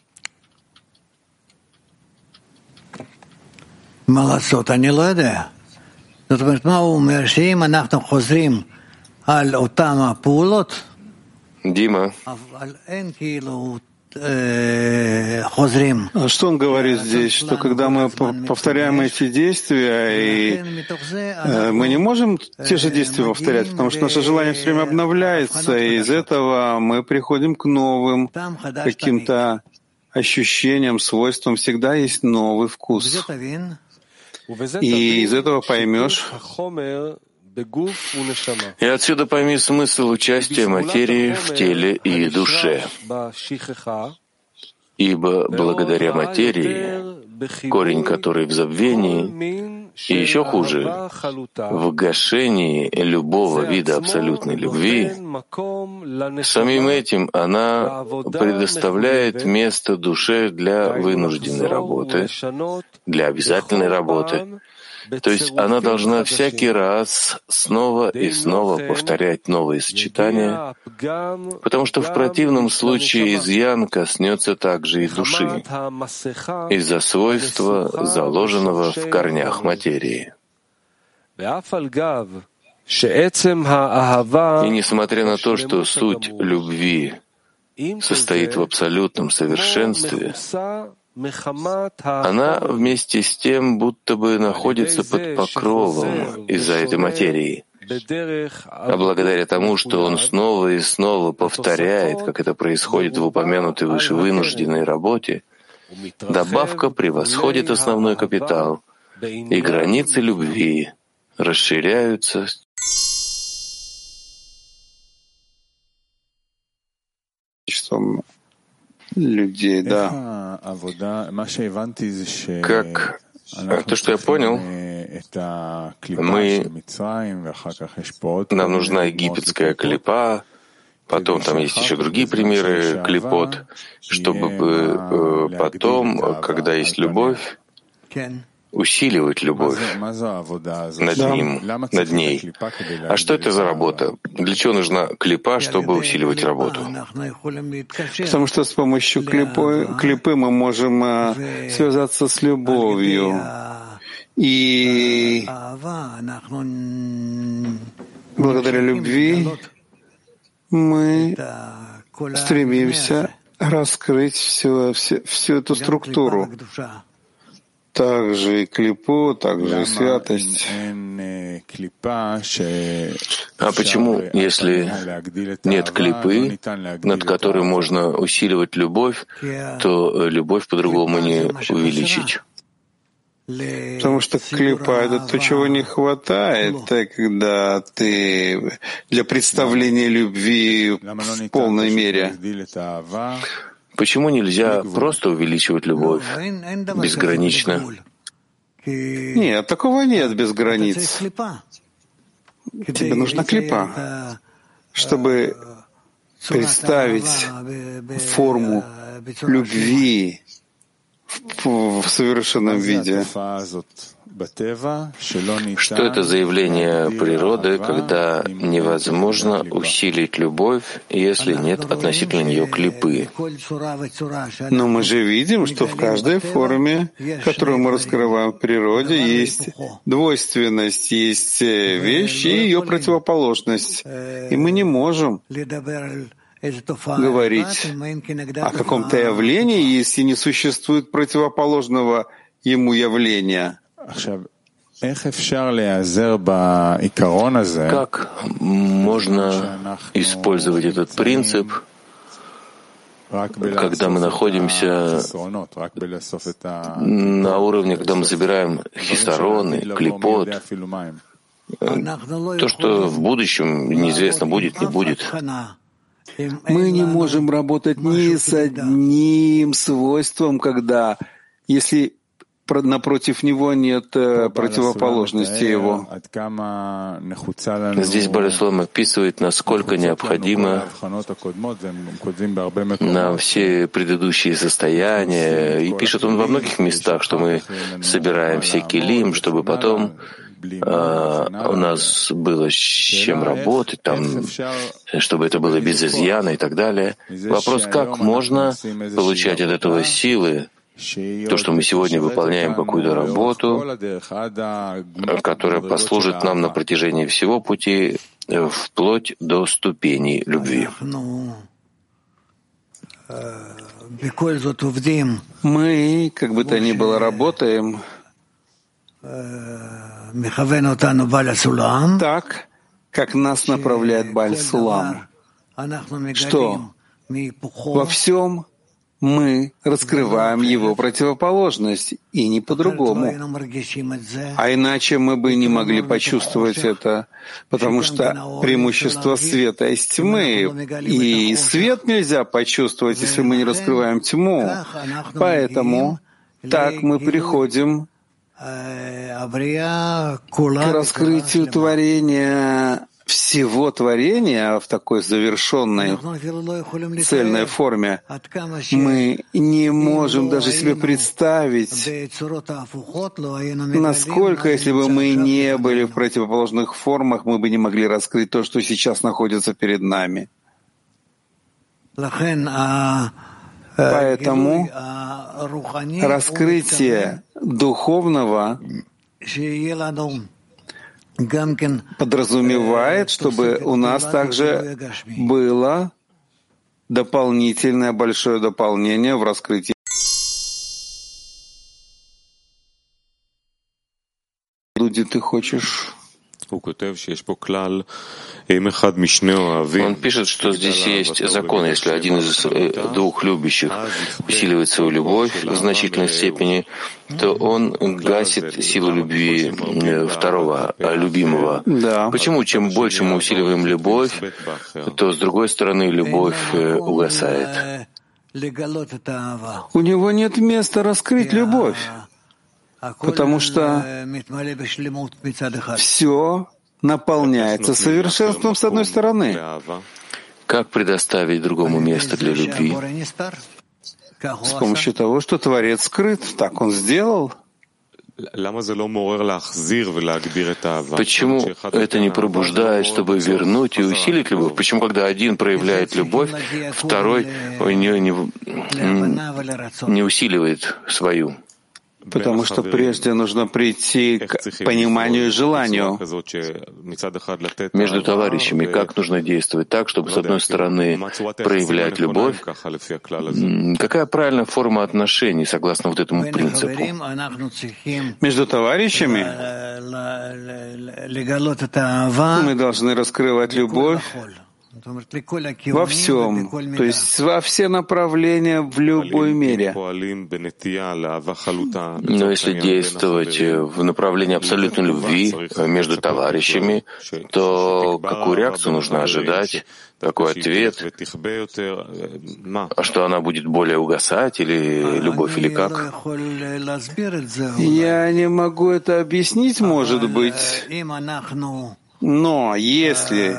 Молодцот, אני לא יודע. זאת אומרת, מה הוא אומר? שאם אנחנו חוזרים על אותם הפעולות, Дима, אבל אין כאילו חוזרים. Что он говорит здесь? Что когда мы повторяем эти действия, и мы не можем те же действия повторять, потому что наше желание все время обновляется, и из этого мы приходим к новым каким-то ощущениям, свойствам. Всегда есть новый вкус. И из этого поймешь, и отсюда пойми смысл участия материи в теле и душе. Ибо благодаря материи, корень которой в забвении, и еще хуже, в гашении любого вида абсолютной любви, самим этим она предоставляет место душе для вынужденной работы, для обязательной работы. То есть она должна всякий раз снова и снова повторять новые сочетания, потому что в противном случае изъян коснется также и души из-за свойства, заложенного в корнях материи. И несмотря на то, что суть любви состоит в абсолютном совершенстве, она вместе с тем будто бы находится под покровом из-за этой материи. А благодаря тому, что он снова и снова повторяет, как это происходит в упомянутой выше вынужденной работе, добавка превосходит основной капитал, и границы любви расширяются. Людей, да. Как то, что я понял, мы, нам нужна египетская клипа, потом там есть еще другие примеры клипот, чтобы э, потом, когда есть любовь, усиливать любовь над ним, над ней. А что это за работа? Для чего нужна клипа, чтобы усиливать работу? Потому что с помощью клипы, клипы мы можем э, связаться с любовью. И благодаря любви мы стремимся раскрыть всю, всю, всю эту структуру. Также и клипу, также и святость. А почему, если нет клипы, над которой можно усиливать любовь, то любовь по-другому не увеличить? Потому что клипа — это то, чего не хватает, когда ты для представления любви в полной мере. Почему нельзя просто увеличивать любовь безгранично? Нет, такого нет без границ. Тебе нужна клипа, чтобы представить форму любви в совершенном виде. Что это за явление природы, когда невозможно усилить любовь, если нет относительно нее клипы? Но мы же видим, что в каждой форме, которую мы раскрываем в природе, есть двойственность, есть вещь и ее противоположность. И мы не можем говорить о каком-то явлении, если не существует противоположного ему явления. Как можно использовать этот принцип, когда мы находимся на уровне, когда мы собираем хисароны, клипот, то, что в будущем неизвестно, будет, не будет? Мы не можем работать ни с одним свойством, когда, если напротив него нет противоположности его. Здесь Баля-Сулам описывает, насколько необходимо нам все предыдущие состояния, и пишет он во многих местах, что мы собираем все килим, чтобы потом а, у нас было с чем работать, там, чтобы это было без изъяна и так далее. Вопрос, как можно получать от этого силы, то, что мы сегодня выполняем какую-то работу, которая послужит нам на протяжении всего пути, вплоть до ступеней любви. Мы, как бы то ни было, работаем так, как нас направляет Баль-Сулам, что во всем мы раскрываем его противоположность, и не по-другому. А иначе мы бы не могли почувствовать это, потому что преимущество света есть тьмы, и свет нельзя почувствовать, если мы не раскрываем тьму. Поэтому так мы приходим к раскрытию творения, всего творения в такой завершенной, цельной форме. Мы не можем даже себе представить, насколько, если бы мы не были в противоположных формах, мы бы не могли раскрыть то, что сейчас находится перед нами. Поэтому раскрытие духовного подразумевает, чтобы у нас также было дополнительное большое дополнение в раскрытии. Люди, ты хочешь? Он пишет, что здесь есть закон. Если один из двух любящих усиливает свою любовь в значительной степени, то он гасит силу любви второго любимого. Да. Почему? Чем больше мы усиливаем любовь, то, с другой стороны, любовь угасает. У него нет места раскрыть любовь, потому что все наполняется совершенством с одной стороны. Как предоставить другому место для любви? С помощью того, что Творец скрыт. Так он сделал. Почему это не пробуждает, чтобы вернуть и усилить любовь? Почему, когда один проявляет любовь, второй не, не, не усиливает свою? Потому что прежде нужно прийти к пониманию и желанию. Между товарищами как нужно действовать так, чтобы, с одной стороны, проявлять любовь? Какая правильная форма отношений, согласно вот этому принципу? Между товарищами мы должны раскрывать любовь во всем, то есть во все направления в любой мере. Но если действовать в направлении абсолютной любви между товарищами, то какую реакцию нужно ожидать, какой ответ? А что она будет более угасать, или любовь, или как? Я не могу это объяснить, может быть, но если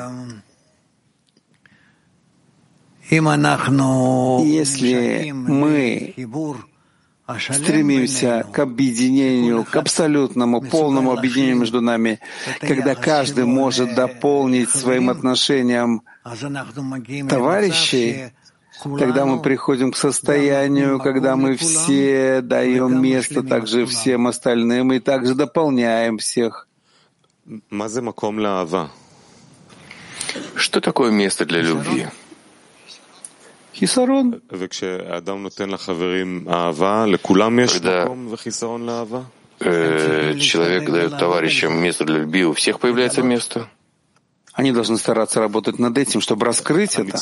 Если мы стремимся к объединению, к абсолютному, полному объединению между нами, когда каждый может дополнить своим отношениям товарищей, тогда мы приходим к состоянию, когда мы все даем место также всем остальным и также дополняем всех. Что такое место для любви? Хисарон. Когда э, человек дает товарищам место для любви, у всех появляется место? Они должны стараться работать над этим, чтобы раскрыть это.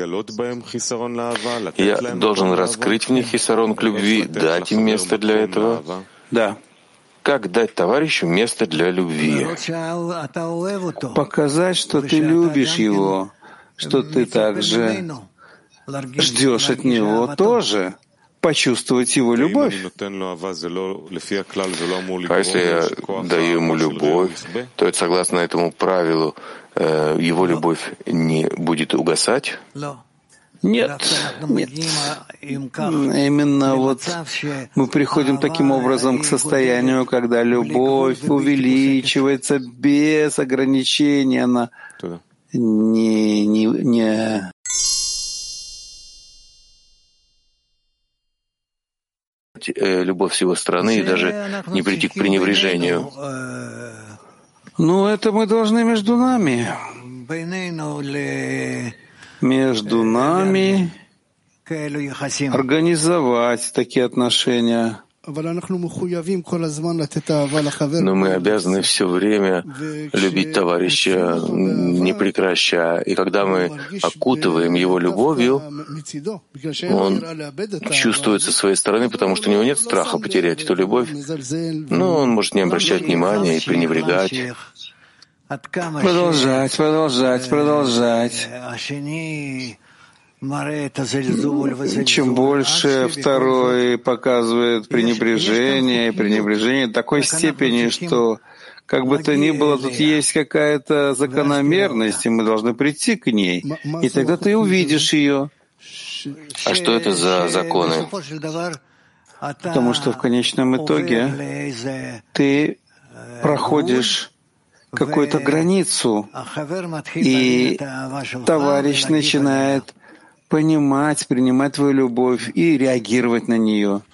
Я должен раскрыть в них хисарон к любви, дать им место для этого. Да. Как дать товарищу место для любви? Показать, что ты любишь его, что ты также ждешь от него тоже, почувствовать его любовь. А если я даю ему любовь, то это, согласно этому правилу, его любовь не будет угасать? Нет, нет. Именно вот мы приходим таким образом к состоянию, когда любовь увеличивается без ограничения на не, не, не любовь с его стороны и даже не прийти к пренебрежению. Ну, это мы должны между нами. Между нами организовать такие отношения. Но мы обязаны все время любить товарища, не прекращая. И когда мы окутываем его любовью, он чувствует со своей стороны, потому что у него нет страха потерять эту любовь. Но он может не обращать внимания и пренебрегать. Продолжать, продолжать, продолжать. Чем больше второй показывает пренебрежение и пренебрежение в такой степени, что как бы то ни было, тут есть какая-то закономерность, и мы должны прийти к ней, и тогда ты увидишь ее. А что это за законы? Потому что в конечном итоге ты проходишь какую-то границу, и товарищ начинает понимать, принимать твою любовь и реагировать на нее.